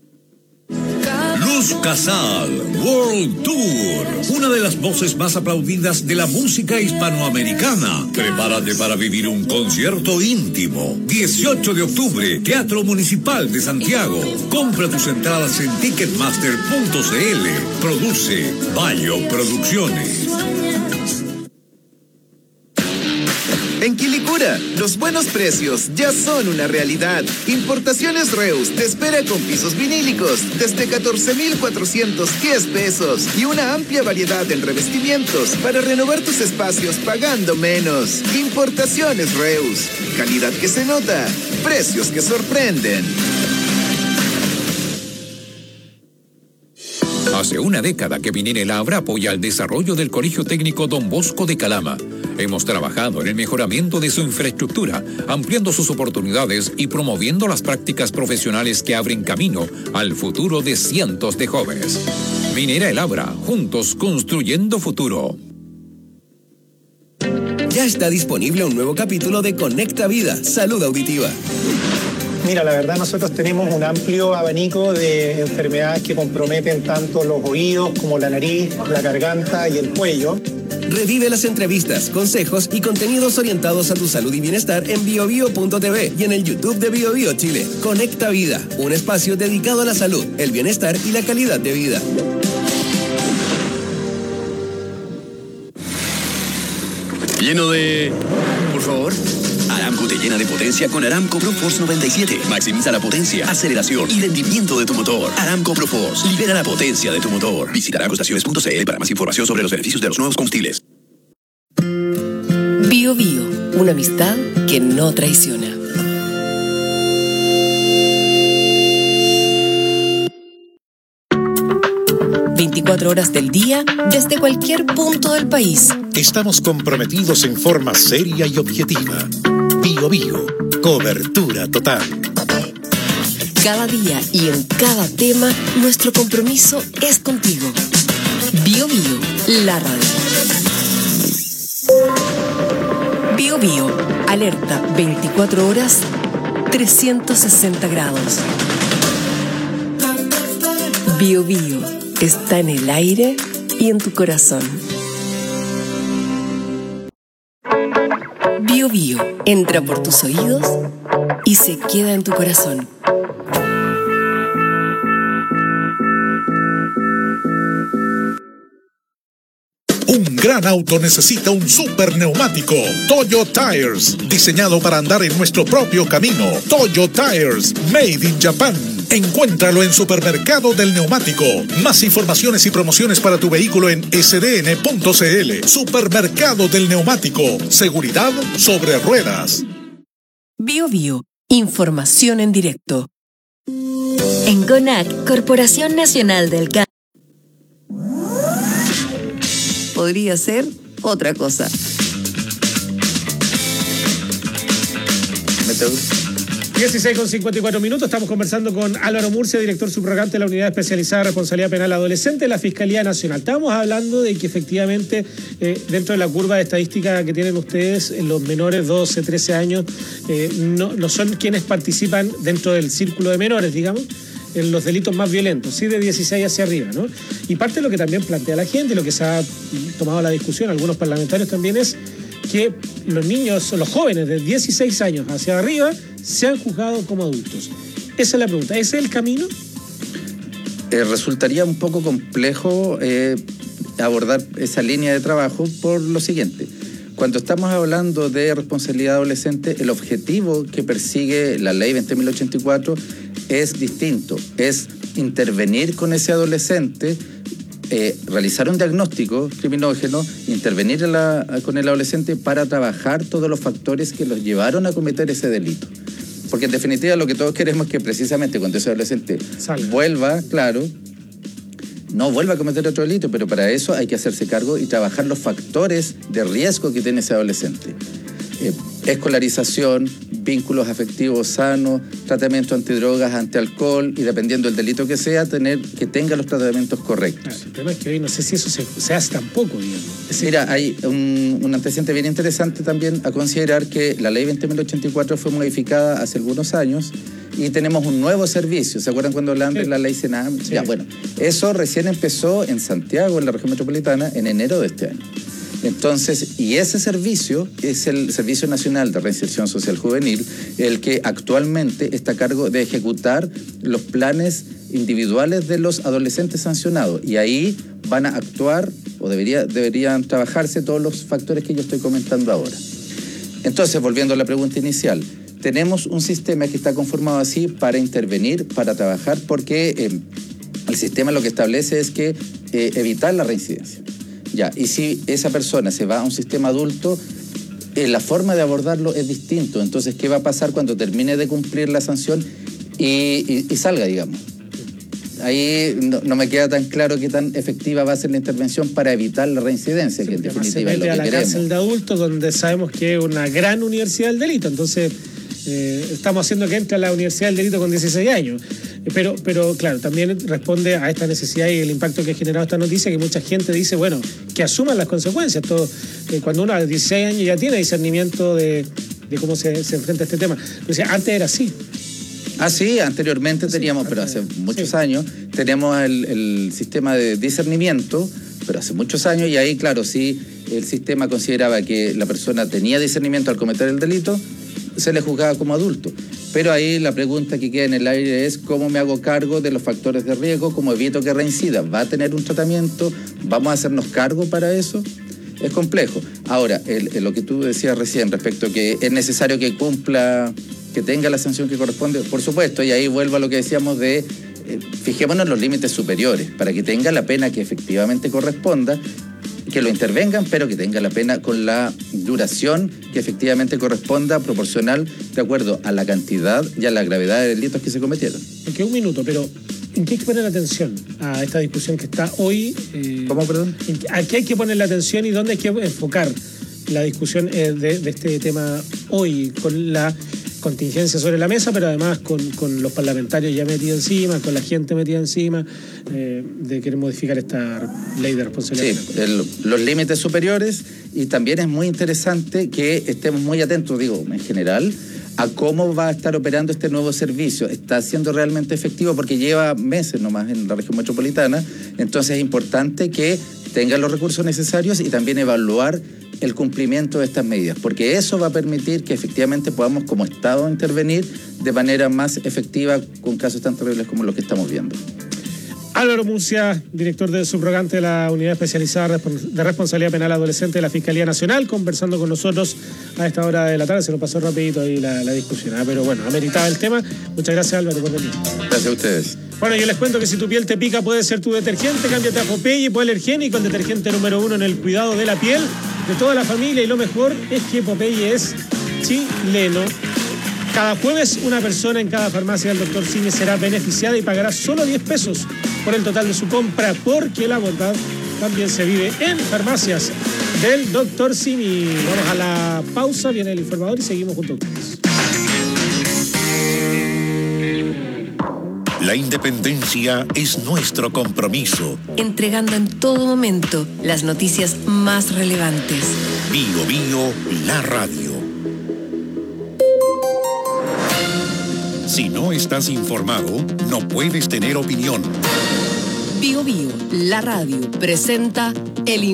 Luz Casal World Tour, una de las voces más aplaudidas de la música hispanoamericana. Prepárate para vivir un concierto íntimo. 18 de octubre, Teatro Municipal de Santiago. Compra tus entradas en ticketmaster.cl. Produce Bayo Producciones. En Quilicura, los buenos precios ya son una realidad. Importaciones Reus te espera con pisos vinílicos desde 14,410 pesos y una amplia variedad en revestimientos para renovar tus espacios pagando menos. Importaciones Reus, calidad que se nota, precios que sorprenden. Hace una década que Minera Labra apoya el desarrollo del Colegio Técnico Don Bosco de Calama. Hemos trabajado en el mejoramiento de su infraestructura, ampliando sus oportunidades y promoviendo las prácticas profesionales que abren camino al futuro de cientos de jóvenes. Minera Labra, juntos construyendo futuro. Ya está disponible un nuevo capítulo de Conecta Vida, Salud Auditiva. Mira, la verdad nosotros tenemos un amplio abanico de enfermedades que comprometen tanto los oídos como la nariz, la garganta y el cuello. Revive las entrevistas, consejos y contenidos orientados a tu salud y bienestar en biobio.tv y en el YouTube de Bio Bio Chile. Conecta Vida, un espacio dedicado a la salud, el bienestar y la calidad de vida. Lleno de... Por favor. Aramco te llena de potencia con Aramco ProForce 97. Maximiza la potencia, aceleración y rendimiento de tu motor. Aramco ProForce libera la potencia de tu motor. Visita aramcoestaciones.cl para más información sobre los beneficios de los nuevos combustibles. Bio Bio, una amistad que no traiciona. ...24 horas del día, desde cualquier punto del país. Estamos comprometidos en forma seria y objetiva. Bio Bio, cobertura total. Cada día y en cada tema, nuestro compromiso es contigo. Bio Bio, la radio. Bio Bio, alerta 24 horas, 360 grados. Bio Bio, está en el aire y en tu corazón. Bio Bio, entra por tus oídos y se queda en tu corazón. Un gran auto necesita un super neumático. Toyo Tires, diseñado para andar en nuestro propio camino. Toyo Tires, made in Japan. Encuéntralo en Supermercado del Neumático. Más informaciones y promociones para tu vehículo en sdn.cl. Supermercado del Neumático. Seguridad sobre ruedas. Bio Bio, información en directo. En CONAC, Corporación Nacional del Cáncer. Podría ser otra cosa. 16:54, estamos conversando con Álvaro Murcia, director subrogante de la Unidad Especializada de Responsabilidad Penal Adolescente de la Fiscalía Nacional. Estábamos hablando de que efectivamente dentro de la curva de estadística que tienen ustedes, los menores 12, 13 años no son quienes participan dentro del círculo de menores, digamos, en los delitos más violentos, sí, de 16 hacia arriba, ¿no? Y parte de lo que también plantea la gente, lo que se ha tomado la discusión, algunos parlamentarios también, es que los niños, los jóvenes de 16 años hacia arriba se han juzgado como adultos. Esa es la pregunta. ¿Ese es el camino? Resultaría un poco complejo abordar esa línea de trabajo por lo siguiente. Cuando estamos hablando de responsabilidad adolescente, el objetivo que persigue la ley 20.084 es distinto. Es intervenir con ese adolescente, realizar un diagnóstico criminógeno, intervenir con el adolescente para trabajar todos los factores que los llevaron a cometer ese delito. Porque en definitiva lo que todos queremos es que precisamente cuando ese adolescente vuelva, claro, no vuelva a cometer otro delito, pero para eso hay que hacerse cargo y trabajar los factores de riesgo que tiene ese adolescente. Escolarización, vínculos afectivos sanos, tratamiento antidrogas, antialcohol y dependiendo del delito que sea, que tenga los tratamientos correctos. Claro, el problema es que hoy no sé si eso se hace tampoco, digamos. Mira, hay un antecedente bien interesante también a considerar que la ley 20.084 fue modificada hace algunos años y tenemos un nuevo servicio. ¿Se acuerdan cuando hablaban de la ley Senam? Sí. Ya, bueno, eso recién empezó en Santiago, en la región metropolitana, en enero de este año. Entonces, y ese servicio es el Servicio Nacional de Reinserción Social Juvenil, el que actualmente está a cargo de ejecutar los planes individuales de los adolescentes sancionados. Y ahí van a actuar, o deberían trabajarse todos los factores que yo estoy comentando ahora. Entonces, volviendo a la pregunta inicial, tenemos un sistema que está conformado así para intervenir, para trabajar, porque el sistema lo que establece es que evitar la reincidencia. Ya, y si esa persona se va a un sistema adulto, la forma de abordarlo es distinto. Entonces, ¿qué va a pasar cuando termine de cumplir la sanción y salga, digamos? Ahí no me queda tan claro qué tan efectiva va a ser la intervención para evitar la reincidencia, sí, que en definitiva es lo que queremos. Se mete a la cárcel de adultos, donde sabemos que es una gran universidad del delito. Entonces, estamos haciendo que entre a la universidad del delito con 16 años. Pero claro, también responde a esta necesidad y el impacto que ha generado esta noticia, que mucha gente dice, bueno, que asuman las consecuencias. Cuando uno a 16 años ya tiene discernimiento de cómo se enfrenta a este tema. O sea, antes era así. Ah, sí, anteriormente teníamos, pero hace muchos años, tenemos el sistema de discernimiento, pero hace muchos años, y ahí, claro, sí, el sistema consideraba que la persona tenía discernimiento al cometer el delito, se le juzgaba como adulto. Pero ahí la pregunta que queda en el aire es cómo me hago cargo de los factores de riesgo, cómo evito que reincida. ¿Va a tener un tratamiento? ¿Vamos a hacernos cargo para eso? Es complejo. Ahora, lo que tú decías recién respecto a que es necesario que cumpla, que tenga la sanción que corresponde, por supuesto, y ahí vuelvo a lo que decíamos de fijémonos en los límites superiores para que tenga la pena que efectivamente corresponda, que lo intervengan, pero que tenga la pena con la duración que efectivamente corresponda, proporcional, de acuerdo a la cantidad y a la gravedad de delitos que se cometieron. Me queda un minuto, pero ¿en qué hay que poner atención a esta discusión que está hoy? ¿Cómo, perdón? ¿A qué hay que poner la atención y dónde hay que enfocar la discusión de este tema hoy, con la contingencia sobre la mesa, pero además con los parlamentarios ya metidos encima, con la gente metida encima, de querer modificar esta ley de responsabilidad? Sí, los límites superiores, y también es muy interesante que estemos muy atentos, digo, en general, a cómo va a estar operando este nuevo servicio. Está siendo realmente efectivo porque lleva meses nomás en la región metropolitana, entonces es importante que tengan los recursos necesarios y también evaluar el cumplimiento de estas medidas, porque eso va a permitir que efectivamente podamos como Estado intervenir de manera más efectiva con casos tan terribles como los que estamos viendo. Álvaro Murcia, director de subrogante de la Unidad Especializada de Responsabilidad Penal Adolescente de la Fiscalía Nacional, conversando con nosotros a esta hora de la tarde. Se nos pasó rapidito ahí la discusión, pero bueno, ameritaba el tema. Muchas gracias, Álvaro, por venir. Gracias a ustedes. Bueno, yo les cuento que si tu piel te pica puede ser tu detergente. Cámbiate a Popeye Hipoalergénico, el detergente número 1 en el cuidado de la piel de toda la familia, y lo mejor es que Popeye es chileno. Cada jueves una persona en cada farmacia del Dr. Simi será beneficiada y pagará solo 10 pesos por el total de su compra, porque la bondad también se vive en farmacias del Dr. Simi. Vamos a la pausa, viene el informador y seguimos junto a ustedes. La independencia es nuestro compromiso. Entregando en todo momento las noticias más relevantes. Bio Bio, la radio. Si no estás informado, no puedes tener opinión. Bio Bio, la radio, presenta el